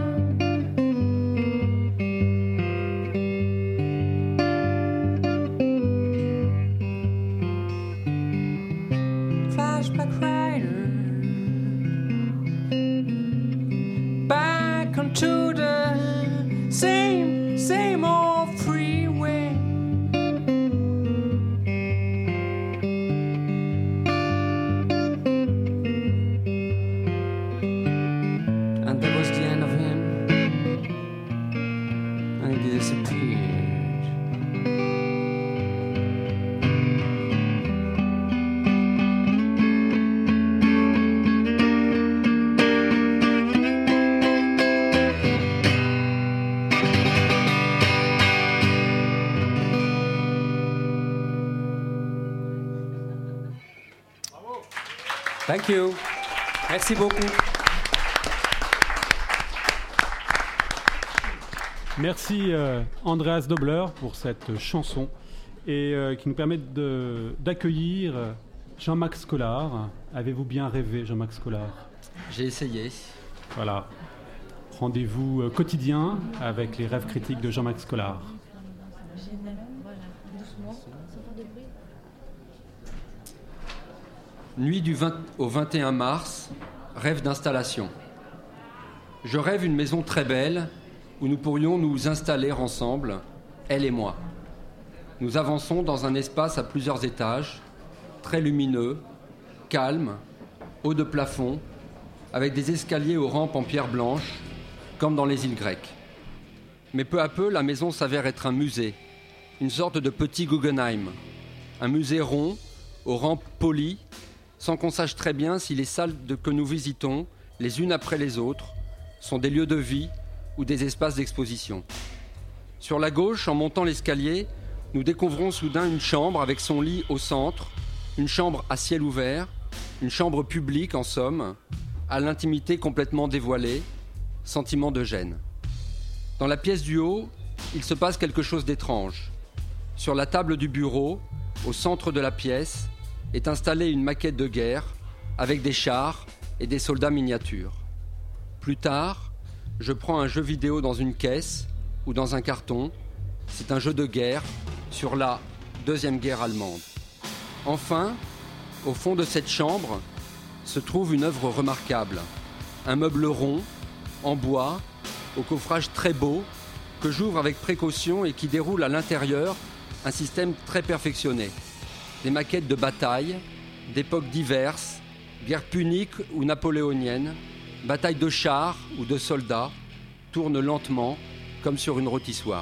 Flashback Rider back onto the same old freeway. And that was the end of him, and he disappeared. Thank you. Merci beaucoup. Merci Andreas Dobler pour cette chanson et qui nous permet d'accueillir Jean-Max Collard. Avez-vous bien rêvé, Jean-Max Collard? J'ai essayé. Voilà. Rendez-vous quotidien avec les rêves critiques de Jean-Max Collard. Nuit du 20 au 21 mars, rêve d'installation. Je rêve une maison très belle où nous pourrions nous installer ensemble, elle et moi. Nous avançons dans un espace à plusieurs étages, très lumineux, calme, haut de plafond, avec des escaliers aux rampes en pierre blanche, comme dans les îles grecques. Mais peu à peu, la maison s'avère être un musée, une sorte de petit Guggenheim. Un musée rond, aux rampes polies, sans qu'on sache très bien si les salles que nous visitons, les unes après les autres, sont des lieux de vie ou des espaces d'exposition. Sur la gauche, en montant l'escalier, nous découvrons soudain une chambre avec son lit au centre, une chambre à ciel ouvert, une chambre publique en somme, à l'intimité complètement dévoilée, sentiment de gêne. Dans la pièce du haut, il se passe quelque chose d'étrange. Sur la table du bureau, au centre de la pièce, est installée une maquette de guerre avec des chars et des soldats miniatures. Plus tard, je prends un jeu vidéo dans une caisse ou dans un carton. C'est un jeu de guerre sur la Deuxième Guerre allemande. Enfin, au fond de cette chambre, se trouve une œuvre remarquable. Un meuble rond, en bois, au coffrage très beau, que j'ouvre avec précaution et qui déroule à l'intérieur un système très perfectionné. Des maquettes de bataille, d'époques diverses, guerres puniques ou napoléoniennes, batailles de chars ou de soldats, tournent lentement, comme sur une rôtissoire.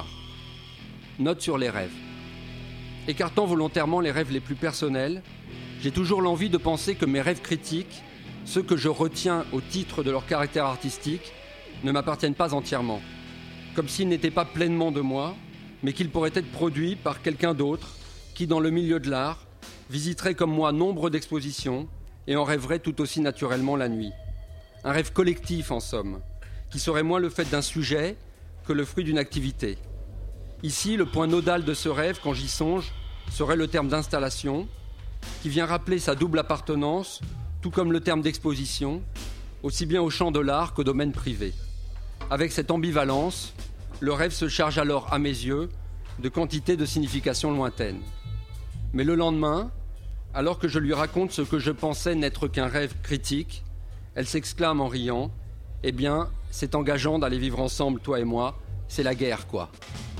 Note sur les rêves. Écartant volontairement les rêves les plus personnels, j'ai toujours l'envie de penser que mes rêves critiques, ceux que je retiens au titre de leur caractère artistique, ne m'appartiennent pas entièrement. Comme s'ils n'étaient pas pleinement de moi, mais qu'ils pourraient être produits par quelqu'un d'autre qui, dans le milieu de l'art, visiterait comme moi nombre d'expositions et en rêverait tout aussi naturellement la nuit. Un rêve collectif, en somme, qui serait moins le fait d'un sujet que le fruit d'une activité. Ici, le point nodal de ce rêve, quand j'y songe, serait le terme d'installation, qui vient rappeler sa double appartenance, tout comme le terme d'exposition, aussi bien au champ de l'art qu'au domaine privé. Avec cette ambivalence, le rêve se charge alors, à mes yeux, de quantité de significations lointaines. Mais le lendemain, alors que je lui raconte ce que je pensais n'être qu'un rêve critique, elle s'exclame en riant « Eh bien, c'est engageant d'aller vivre ensemble, toi et moi, c'est la guerre, quoi !»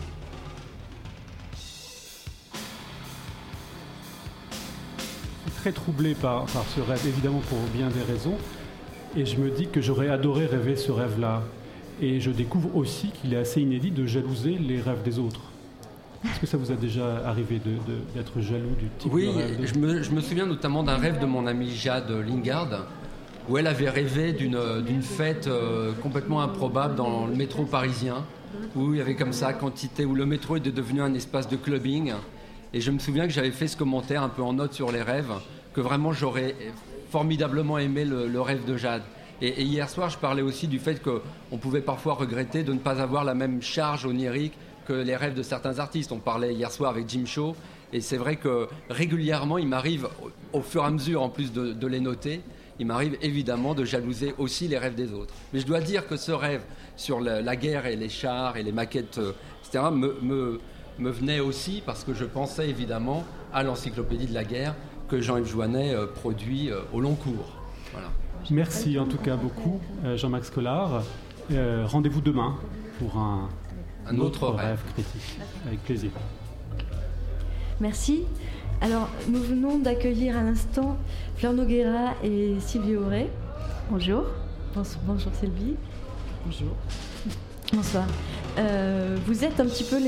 Je suis très troublé par ce rêve, évidemment pour bien des raisons, et je me dis que j'aurais adoré rêver ce rêve-là. Et je découvre aussi qu'il est assez inédit de jalouser les rêves des autres. Est-ce que ça vous a déjà arrivé d'être jaloux du type de rêve je me souviens notamment d'un rêve de mon amie Jade Lingard, où elle avait rêvé d'une fête complètement improbable dans le métro parisien, où il y avait comme ça quantité, où le métro était devenu un espace de clubbing. Et je me souviens que j'avais fait ce commentaire un peu en note sur les rêves, que vraiment j'aurais formidablement aimé le rêve de Jade. Et hier soir, je parlais aussi du fait qu'on pouvait parfois regretter de ne pas avoir la même charge onirique que les rêves de certains artistes. On parlait hier soir avec Jim Shaw, et c'est vrai que régulièrement, il m'arrive, au fur et à mesure en plus de les noter, il m'arrive évidemment de jalouser aussi les rêves des autres. Mais je dois dire que ce rêve sur la guerre et les chars et les maquettes, etc., me venait aussi parce que je pensais évidemment à l'encyclopédie de la guerre que Jean-Yves Joannet produit au long cours. Voilà. Merci en tout cas beaucoup, Jean-Max Collard. Rendez-vous demain pour un autre rêve critique. Avec plaisir. Merci. Alors, nous venons d'accueillir à l'instant Fleur Noguera et Sylvie Auré. Bonjour. Bonjour Sylvie. Bonjour. Bonsoir. Vous êtes un petit peu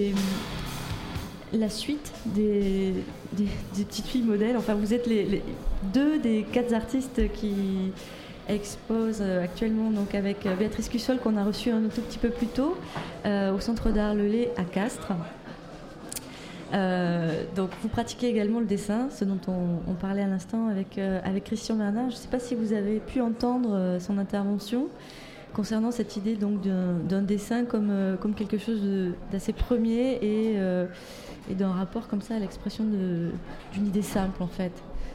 la suite des petites filles modèles. Enfin, vous êtes les deux des 4 artistes qui exposent actuellement donc avec Béatrice Cussol, qu'on a reçue un tout petit peu plus tôt, au Centre d'Art Le Lay à Castres. Donc vous pratiquez également le dessin, ce dont on parlait à l'instant avec Christian Bernard. Je ne sais pas si vous avez pu entendre son intervention, concernant cette idée donc d'un dessin comme quelque chose d'assez premier et d'un rapport comme ça à l'expression d'une idée simple en fait.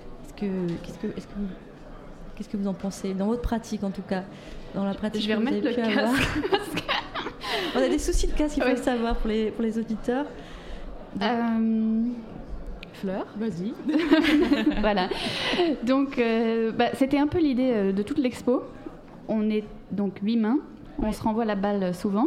Qu'est-ce que vous en pensez dans votre pratique en tout cas, dans la pratique? Je vais que vous remettre avez le pu casque. On a des soucis de casque, il faut le savoir pour les auditeurs. Fleur, vas-y. Voilà. Donc, c'était un peu l'idée de toute l'expo. On est donc 8 mains. On se renvoie la balle souvent.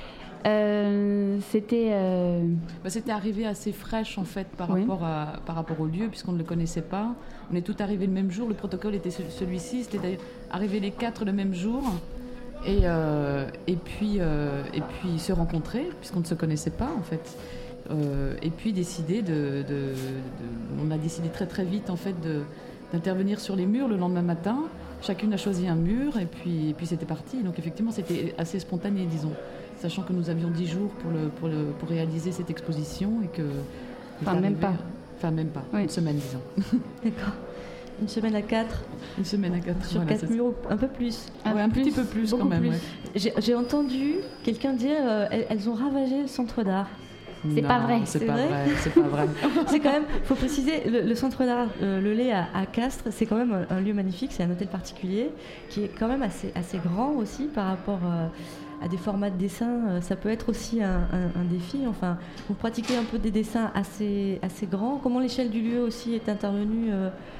C'était arrivé assez fraîche en fait par rapport au lieu, puisqu'on ne le connaissait pas. On est tout arrivé le même jour. Le protocole était celui-ci. C'était arrivé les 4 le même jour. Et puis se rencontrer, puisqu'on ne se connaissait pas en fait. Et puis décider on a décidé très très vite en fait d'intervenir sur les murs le lendemain matin. Chacune a choisi un mur et puis c'était parti. Donc effectivement c'était assez spontané, disons, sachant que nous avions 10 jours pour réaliser cette exposition et que même pas, oui. Une semaine disons. D'accord. Une semaine à 4. Une semaine à 4. Sur 4 murs, un peu plus. Un petit peu plus quand même. Ouais. J'ai entendu quelqu'un dire elles ont ravagé le centre d'art. C'est pas vrai. C'est pas vrai. C'est quand même, il faut préciser, le centre d'art Le Lay à Castres, c'est quand même un lieu magnifique, c'est un hôtel particulier qui est quand même assez grand aussi par rapport à des formats de dessin. Ça peut être aussi un défi. Enfin, vous pratiquez un peu des dessins assez grands. Comment l'échelle du lieu aussi est intervenue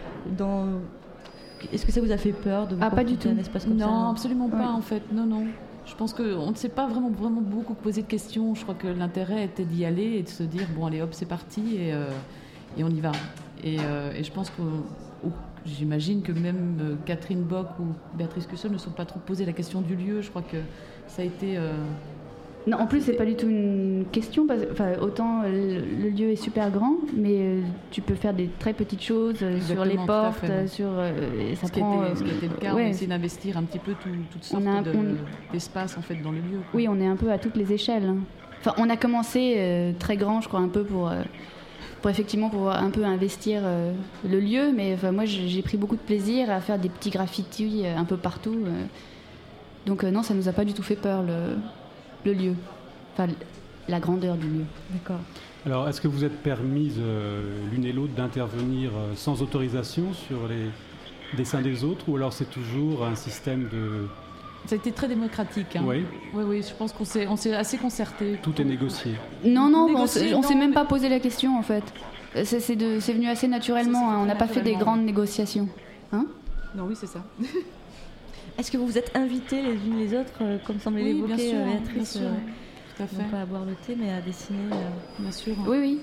Est-ce que ça vous a fait peur de vous pas du tout. Un espace comme ça? Non, absolument pas en fait. Non. Je pense qu'on ne s'est pas vraiment beaucoup posé de questions. Je crois que l'intérêt était d'y aller et de se dire bon allez hop c'est parti et on y va. Et je pense que j'imagine que même Catherine Bock ou Béatrice Cussol ne se sont pas trop posé la question du lieu. Je crois que ça a été... Non, en plus, c'est pas du tout une question. Autant le lieu est super grand, mais tu peux faire des très petites choses sur les portes, sur. Ce qui était le cas, on essaie d'investir un petit peu toutes sortes d'espaces en fait dans le lieu. Oui, on est un peu à toutes les échelles. Enfin, on a commencé très grand, je crois, un peu pour effectivement pouvoir un peu investir le lieu, mais moi j'ai pris beaucoup de plaisir à faire des petits graffitis un peu partout. Donc non, ça nous a pas du tout fait peur le lieu, enfin la grandeur du lieu. D'accord. Alors, est-ce que vous êtes permises l'une et l'autre d'intervenir sans autorisation sur les dessins des autres, ou alors c'est toujours un système de... Ça a été très démocratique. Hein. Oui. Oui, je pense qu'on s'est assez concerté. Tout est négocié. Non, on s'est même pas posé la question en fait. C'est venu assez naturellement. On n'a pas fait des grandes négociations. Hein? Non, oui, c'est ça. Est-ce que vous vous êtes invitées les unes les autres, comme semblait l'évoquer Béatrice, bien sûr. Tout à fait. Non pas à boire le thé, mais à dessiner bien sûr. Oui.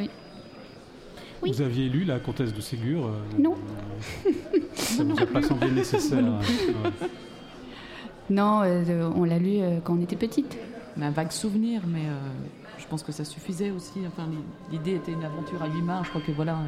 Vous aviez lu La Comtesse de Ségur Non. Ça ne vous a pas semblé nécessaire. Non, on l'a lu quand on était petite. On a un vague souvenir, mais je pense que ça suffisait aussi. Enfin, l'idée était une aventure à 8 mains. Je crois que voilà...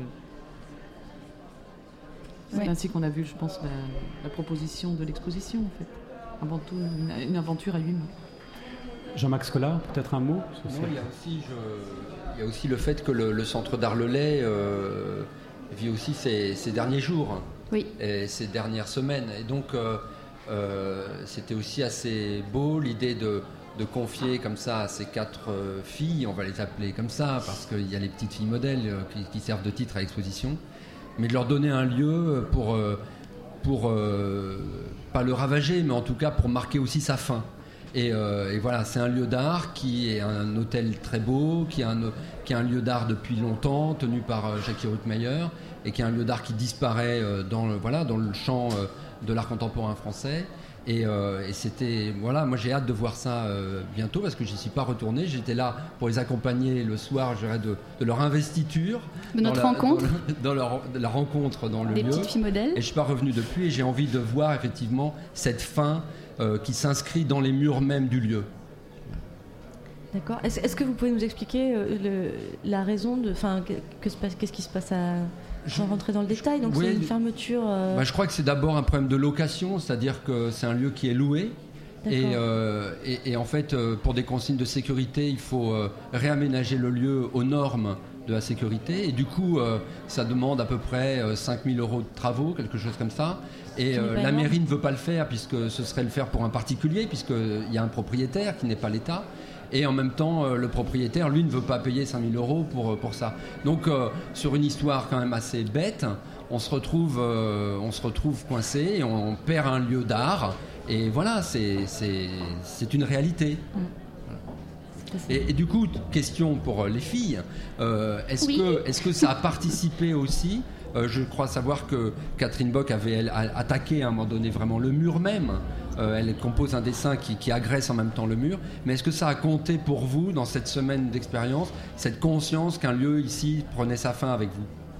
C'est ainsi qu'on a vu, je pense, la proposition de l'exposition, en fait. Avant tout, une aventure à 8 mains. Jean-Max Collard, peut-être un mot? Il y a aussi le fait que le Centre d'Art Le Lay vit aussi ses derniers jours, et ses dernières semaines. Et donc, c'était aussi assez beau l'idée de confier comme ça à ces 4 filles, on va les appeler comme ça, parce qu'il y a les petites filles modèles qui servent de titre à l'exposition, mais de leur donner un lieu pour pas le ravager, mais en tout cas pour marquer aussi sa fin. Et voilà, c'est un lieu d'art qui est un hôtel très beau, qui est un lieu d'art depuis longtemps, tenu par Jackie Ruckmayer, et qui est un lieu d'art qui disparaît dans le champ de l'art contemporain français. Et c'était, voilà, moi j'ai hâte de voir ça bientôt, parce que j'y suis pas retourné. J'étais là pour les accompagner le soir, je dirais, de leur investiture, de notre rencontre, de la rencontre dans le lieu. Des petites filles modèles. Et je suis pas revenu depuis, et j'ai envie de voir effectivement cette fin qui s'inscrit dans les murs même du lieu. D'accord. Est-ce que vous pouvez nous expliquer la raison qu'est-ce qui se passe sans rentrer dans le détail, donc c'est une fermeture je crois que c'est d'abord un problème de location, c'est-à-dire que c'est un lieu qui est loué, et en fait pour des consignes de sécurité il faut réaménager le lieu aux normes de la sécurité, et du coup ça demande à peu près 5 000 € de travaux, quelque chose comme ça, Et pas la énorme. mairie ne veut pas le faire puisque ce serait le faire pour un particulier, puisqu'il y a un propriétaire qui n'est pas l'État. Et en même temps, le propriétaire, lui, ne veut pas payer 5 000 € pour ça. Donc, sur une histoire quand même assez bête, on se retrouve coincé et on perd un lieu d'art. Et voilà, c'est une réalité. Et du coup, question pour les filles, est-ce que ça a participé aussi je crois savoir que Catherine Bock avait attaqué à un moment donné vraiment le mur même. Elle compose un dessin qui agresse en même temps le mur. Mais est-ce que ça a compté pour vous dans cette semaine d'expérience, cette conscience qu'un lieu ici prenait sa fin avec vous?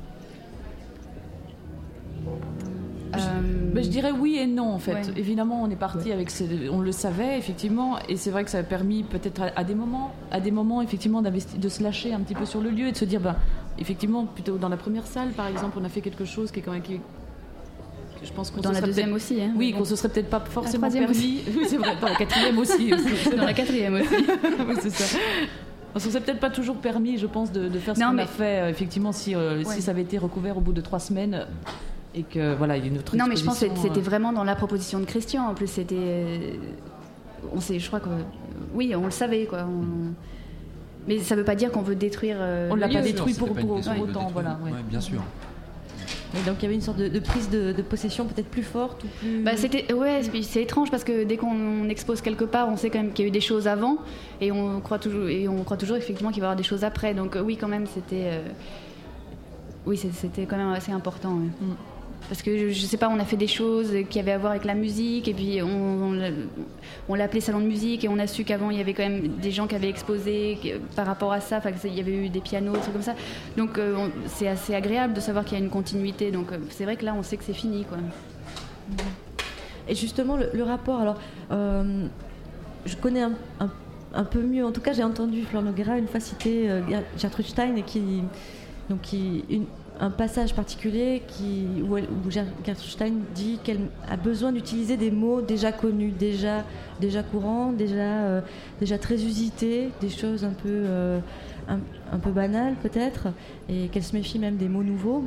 Je dirais oui et non en fait. Ouais. Évidemment, on est parti avec, on le savait effectivement, et c'est vrai que ça a permis peut-être à des moments effectivement de se lâcher un petit peu sur le lieu et de se dire, effectivement, plutôt dans la première salle par exemple, on a fait quelque chose qui est quand même je pense qu'on dans la deuxième aussi. Hein, oui, qu'on se serait peut-être pas forcément permis. Aussi. Oui, c'est vrai. Dans la quatrième aussi. Dans la quatrième aussi. Oui, c'est ça. On s'est peut-être pas toujours permis, je pense, de faire ce qu'on a fait. Effectivement, si ça avait été recouvert au bout de 3 semaines. Et que voilà, il y a une autre Non, mais je pense que c'était vraiment dans la proposition de Christian. En plus, c'était. Je crois que. Oui, on le savait, quoi. Mais ça veut pas dire qu'on veut détruire. On l'a pas détruit pour autant, voilà. Ouais, bien sûr. Et donc il y avait une sorte de prise de possession peut-être plus forte ou plus. C'est étrange parce que dès qu'on expose quelque part, on sait quand même qu'il y a eu des choses avant et on croit toujours effectivement qu'il va y avoir des choses après. Donc oui, quand même, c'était. C'était quand même assez important. Ouais. Parce que je sais pas, on a fait des choses qui avaient à voir avec la musique et puis on l'a appelé salon de musique et on a su qu'avant il y avait quand même des gens qui avaient exposé par rapport à ça, il y avait eu des pianos, des trucs comme ça. Donc c'est assez agréable de savoir qu'il y a une continuité. Donc c'est vrai que là on sait que c'est fini, quoi. Et justement le rapport, alors je connais un peu mieux, en tout cas j'ai entendu Fleur Noguera une fois citer Gertrude Stein et un passage particulier où Gertrude Stein dit qu'elle a besoin d'utiliser des mots déjà connus, déjà courants, déjà très usités, des choses un peu banales peut-être, et qu'elle se méfie même des mots nouveaux.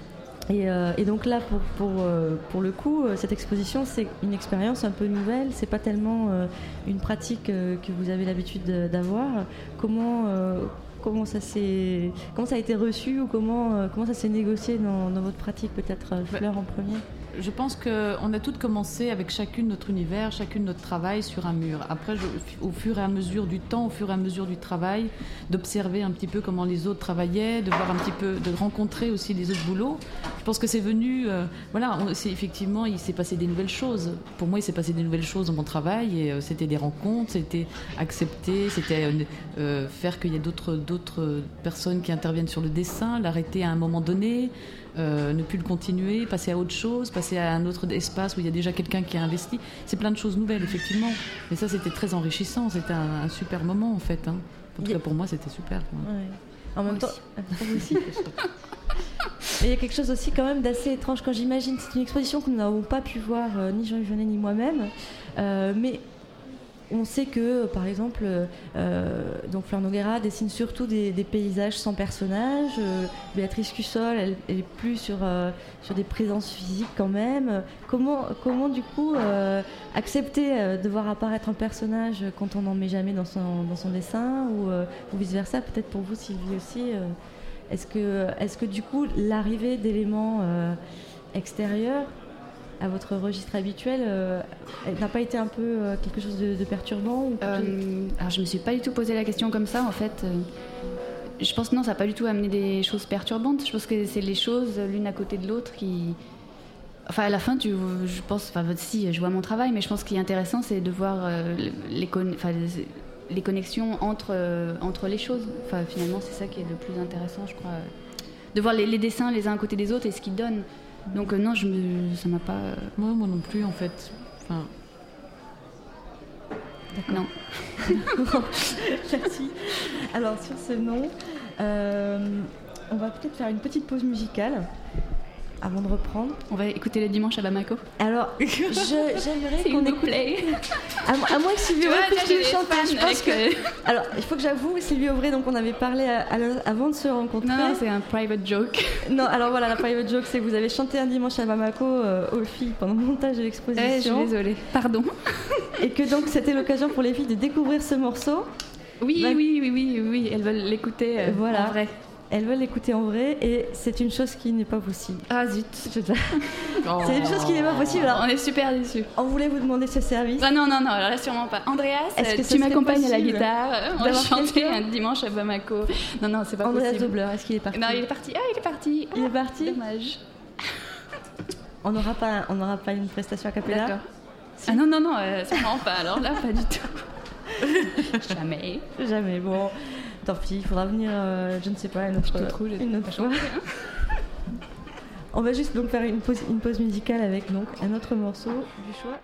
Et donc là, pour le coup, cette exposition, c'est une expérience un peu nouvelle. C'est pas tellement une pratique que vous avez l'habitude d'avoir. Comment ça a été reçu ou comment ça s'est négocié dans votre pratique, peut-être Fleur en premier? Je pense qu'on a toutes commencé avec chacune notre univers, chacune notre travail sur un mur. Après, au fur et à mesure du temps, au fur et à mesure du travail, d'observer un petit peu comment les autres travaillaient, de voir un petit peu, de rencontrer aussi les autres boulots. Je pense que c'est venu, effectivement, il s'est passé des nouvelles choses. Pour moi, il s'est passé des nouvelles choses dans mon travail et c'était des rencontres, c'était accepter, c'était faire qu'il y ait d'autres personnes qui interviennent sur le dessin, l'arrêter à un moment donné. Ne plus le continuer, passer à autre chose, passer à un autre espace où il y a déjà quelqu'un qui a investi. C'est plein de choses nouvelles, effectivement. Mais ça, c'était très enrichissant. C'était un super moment, en fait. Hein. En tout cas, pour moi, c'était super. Ouais. En même temps, pour vous aussi. Et il y a quelque chose aussi quand même d'assez étrange quand j'imagine. C'est une exposition que nous n'avons pas pu voir, ni Jean-Yves Jeunet ni moi-même. Mais on sait que, par exemple, donc Fleur Noguera dessine surtout des paysages sans personnages. Béatrice Cussol, elle est plus sur des présences physiques quand même. Comment du coup, accepter de voir apparaître un personnage quand on n'en met jamais dans son dessin ou vice-versa? Peut-être pour vous, Sylvie, aussi. Est-ce que du coup, l'arrivée d'éléments extérieurs à votre registre habituel, n'a pas été un peu quelque chose de perturbant Alors je me suis pas du tout posé la question comme ça en fait. Je pense que non, ça n'a pas du tout amené des choses perturbantes. Je pense que c'est les choses l'une à côté de l'autre qui... Enfin à la fin, je pense, si je vois mon travail, mais je pense qu'il est intéressant, c'est de voir les connexions entre les choses. Enfin finalement, c'est ça qui est le plus intéressant, je crois. De voir les dessins les uns à côté des autres et ce qu'ils donnent. Donc non, ça m'a pas... Moi non plus, en fait. Enfin... D'accord. Non. Merci. Alors, sur ce nom, on va peut-être faire une petite pause musicale avant de reprendre. On va écouter le dimanche à Bamako. Alors, j'aimerais qu'on écoute... À moins que Sylvie Auvray puisse le chanter. Je pense que... Alors, il faut que j'avoue, Sylvie Auvray, donc on avait parlé avant de se rencontrer. Non, c'est un private joke. Non, alors voilà, la private joke, c'est que vous avez chanté un dimanche à Bamako aux filles pendant le montage de l'exposition. Je suis désolée, pardon. Et que donc c'était l'occasion pour les filles de découvrir ce morceau. Oui, elles veulent l'écouter en vrai. Elles veulent l'écouter en vrai et c'est une chose qui n'est pas possible. Ah zut. C'est une chose qui n'est pas possible. Alors, on est super déçus. On voulait vous demander ce service. Ah non, là sûrement pas. Andreas, tu m'accompagnes à la guitare. On va chanter un dimanche à Bamako. Non, c'est pas Andreas possible. Dobler, est-ce qu'il est parti? Non, il est parti. Ah, il est parti. Il est parti. Dommage. On n'aura pas une prestation a cappella. D'accord. Si. Ah non, sûrement pas. Alors là, pas du tout. Jamais. Bon. Tant pis, il faudra venir, je ne sais pas, une autre fois. On va juste donc faire une pause musicale avec donc un autre morceau du choix.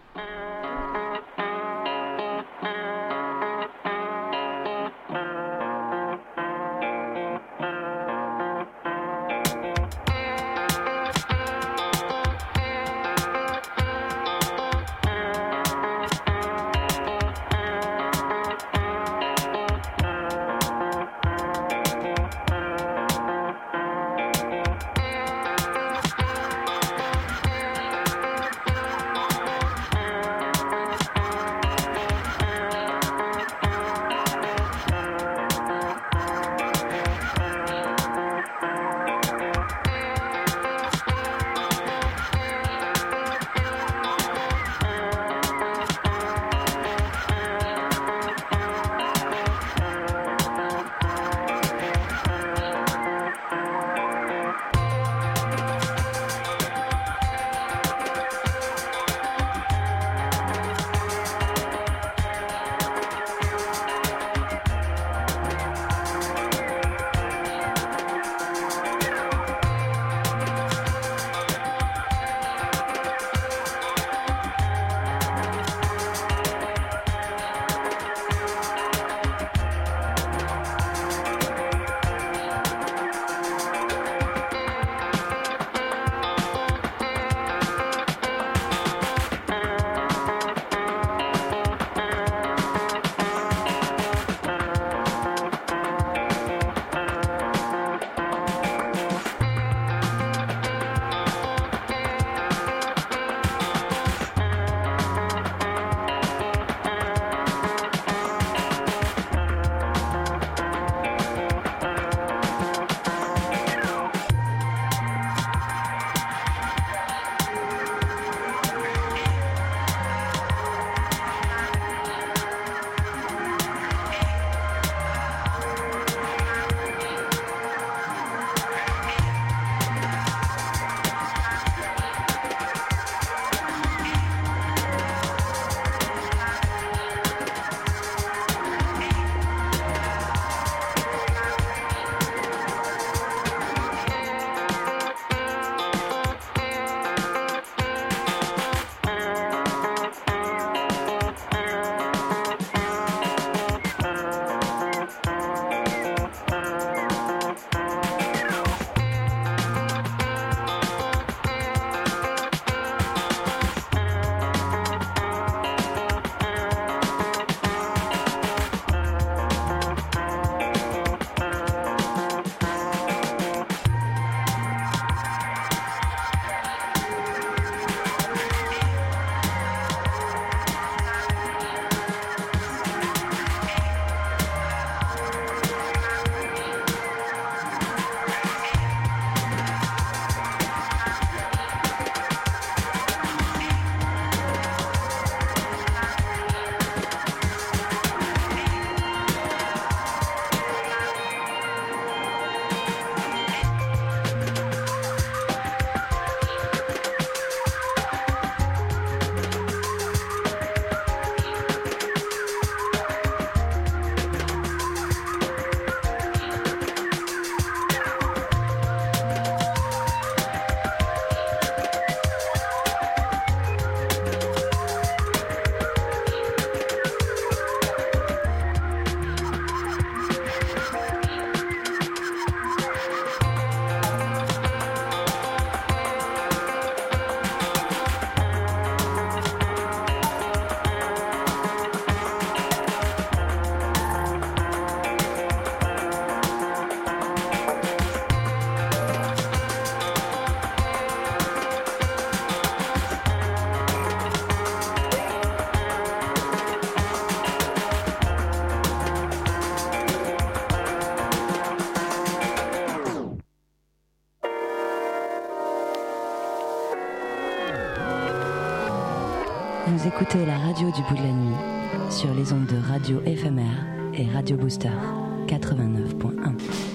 Vous écoutez la radio du bout de la nuit sur les ondes de Radio Éphémère et Radio Booster 89.1.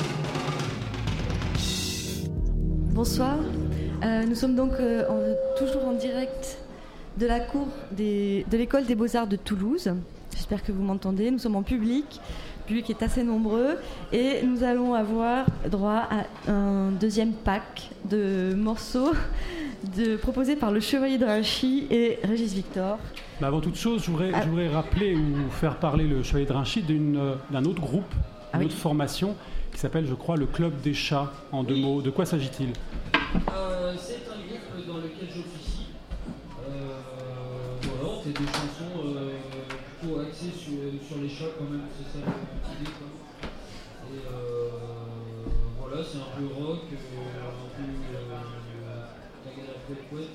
Bonsoir, nous sommes donc toujours en direct de la cour de l'école des Beaux-Arts de Toulouse. J'espère que vous m'entendez. Nous sommes en public. Le public est assez nombreux et nous allons avoir droit à un deuxième pack de morceaux proposés par le Chevalier de Rinchy et Régis Victor. Mais avant toute chose, je voudrais rappeler ou faire parler le Chevalier de Rinchy d'un autre groupe, une autre formation qui s'appelle, je crois, le Club des Chats. En deux mots, de quoi s'agit-il ? C'est un groupe dans lequel j'officie. Voilà, on fait des chansons plutôt axées sur les chats quand même, c'est ça l'idée quoi. Et voilà, c'est un peu rock, un peu couette.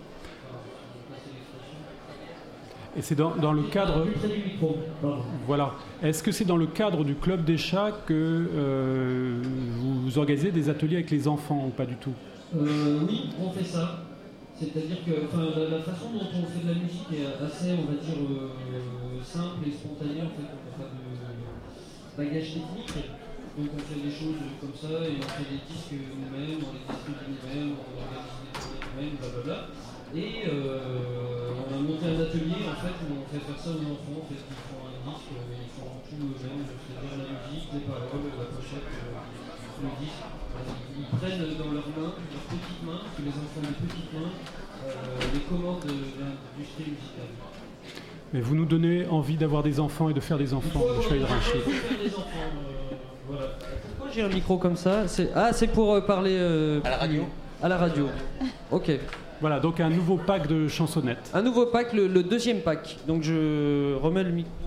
Et c'est dans le cadre. Voilà. Est-ce que c'est dans le cadre du Club des Chats que vous organisez des ateliers avec les enfants ou pas du tout ? Oui, on fait ça. C'est-à-dire que la façon dont on fait de la musique est assez, on va dire, simple et spontanée. En fait, on n'a pas de bagage technique. Donc on fait des choses comme ça et on fait des disques nous-mêmes, on les distribue nous-mêmes, on organise des tournées nous-mêmes, blablabla. Et on a monté un atelier en fait où on fait faire ça aux enfants, en fait, ils font un disque, ils font tout eux-mêmes, c'est-à-dire la musique, les paroles, la pochette, le disque. Ils prennent dans leurs mains, leurs petites mains, parce que les enfants ont des petites mains, les commandes de l'industrie musicale. Mais vous nous donnez envie d'avoir des enfants et de faire des enfants, le Chevalier de Rinchy. Il faut faire des enfants, voilà. Pourquoi j'ai un micro comme ça ? C'est pour parler à la radio. À la radio. Ok. Voilà, donc un nouveau pack de chansonnettes. Un nouveau pack, le deuxième pack. Donc je remets le micro.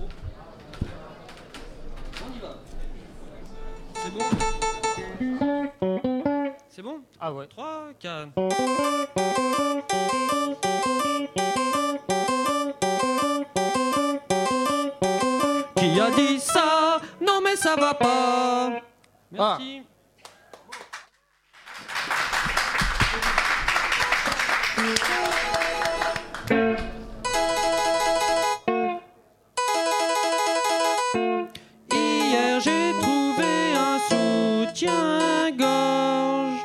On y va. C'est bon ? C'est bon ? Ah ouais. 3, 4. Qui a dit ça ? Non mais ça va pas. Merci. Hier j'ai trouvé un soutien-gorge.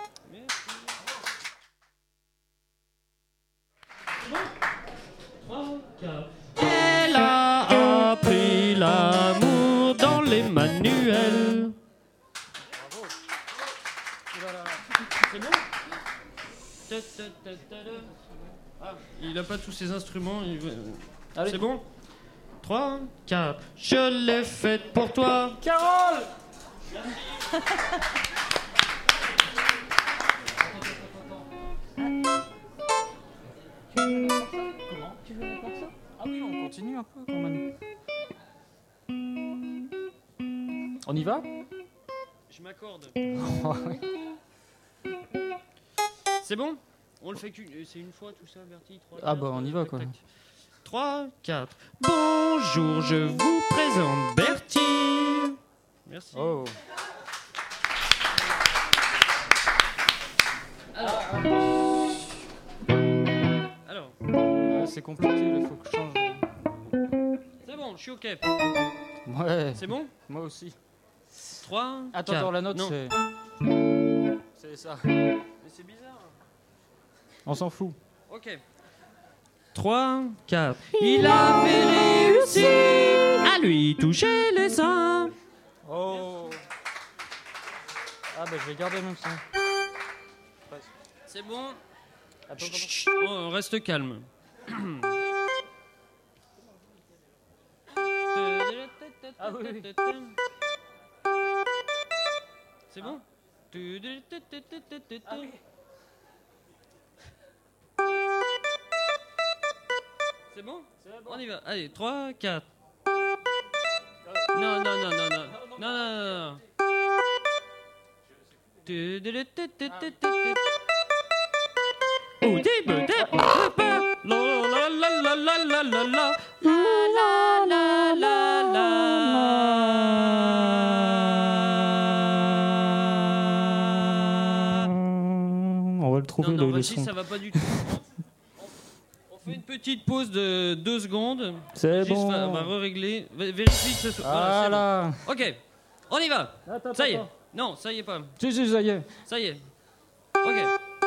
Elle a appris l'amour dans les manuels. C'est bon ? Il n'a pas tous ses instruments. C'est bon ? 3, 4. Je l'ai faite pour toi. Carole ! Comment ? Tu veux faire ça ? Ah oui, on continue un peu quand même. On y va ? Je m'accorde. C'est bon ? On le fait c'est une fois tout ça, Bertie. 3, 4, on y va quoi. 3, 4. Bonjour, je vous présente Bertie. Merci. Oh. Alors. C'est compliqué, il faut que je change. C'est bon, je suis OK. Ouais. C'est bon ? Moi aussi. 3, 4. Attends, la note non. c'est ça. Mais c'est bizarre. On s'en fout. Ok. 3, 4. Il avait réussi à lui toucher les seins. Oh. Ah bah je vais garder même ça. C'est bon. Attends. Oh, reste calme. Ah oui. C'est bon. Ah oui. C'est bon ? On y va. Allez, 3, 4. Non. On va le trouver le Régis, son. ça va pas du tout. fait une petite pause de 2 secondes. C'est Juste, bon. On va régler. Vérifie que ce soit. Voilà. C'est bon. Ok, on y va. Attends, Ça y est. attends. Non, ça y est pas. Si, ça y est. Ça y est. Ok.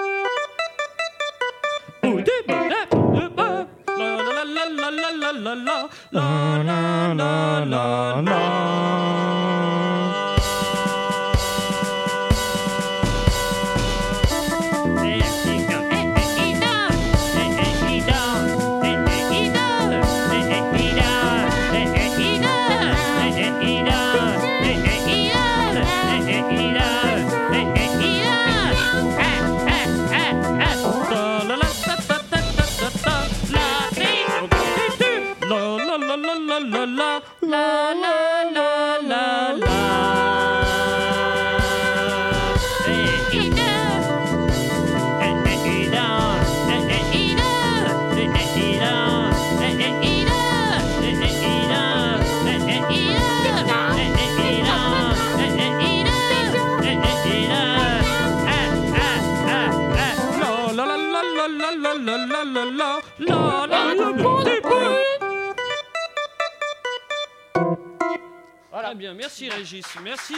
Voilà, bien, merci Régis, merci.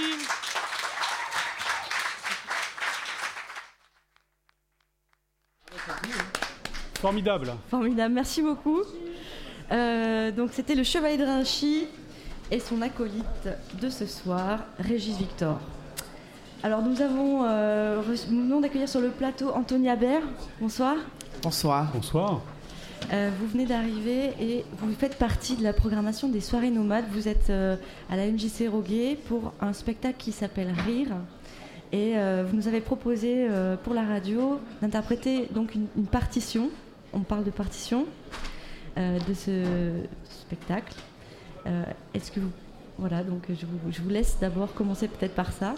Formidable. Formidable, merci beaucoup. Donc c'était le Chevalier de Rinchy et son acolyte de ce soir, Régis Victor. Alors nous venons d'accueillir sur le plateau Anthony Habert. Bonsoir. Bonsoir. Bonsoir. Vous venez d'arriver et vous faites partie de la programmation des soirées nomades. Vous êtes à la MJC Roguet pour un spectacle qui s'appelle Rire. Et vous nous avez proposé pour la radio d'interpréter donc une partition. On parle de partition de ce spectacle. Est-ce que vous... Voilà, donc je vous laisse d'abord commencer peut-être par ça.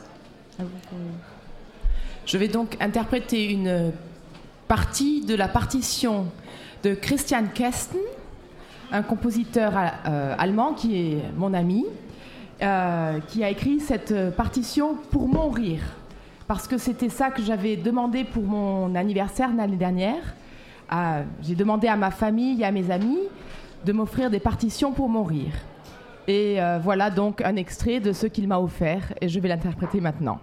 Je vais donc interpréter une partie de la partition de Christian Kesten, un compositeur allemand qui est mon ami, qui a écrit cette partition pour mon rire. Parce que c'était ça que j'avais demandé pour mon anniversaire l'année dernière. J'ai demandé à ma famille et à mes amis de m'offrir des partitions pour mon rire. Et voilà donc un extrait de ce qu'il m'a offert et je vais l'interpréter maintenant.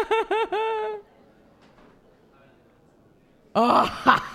Oh,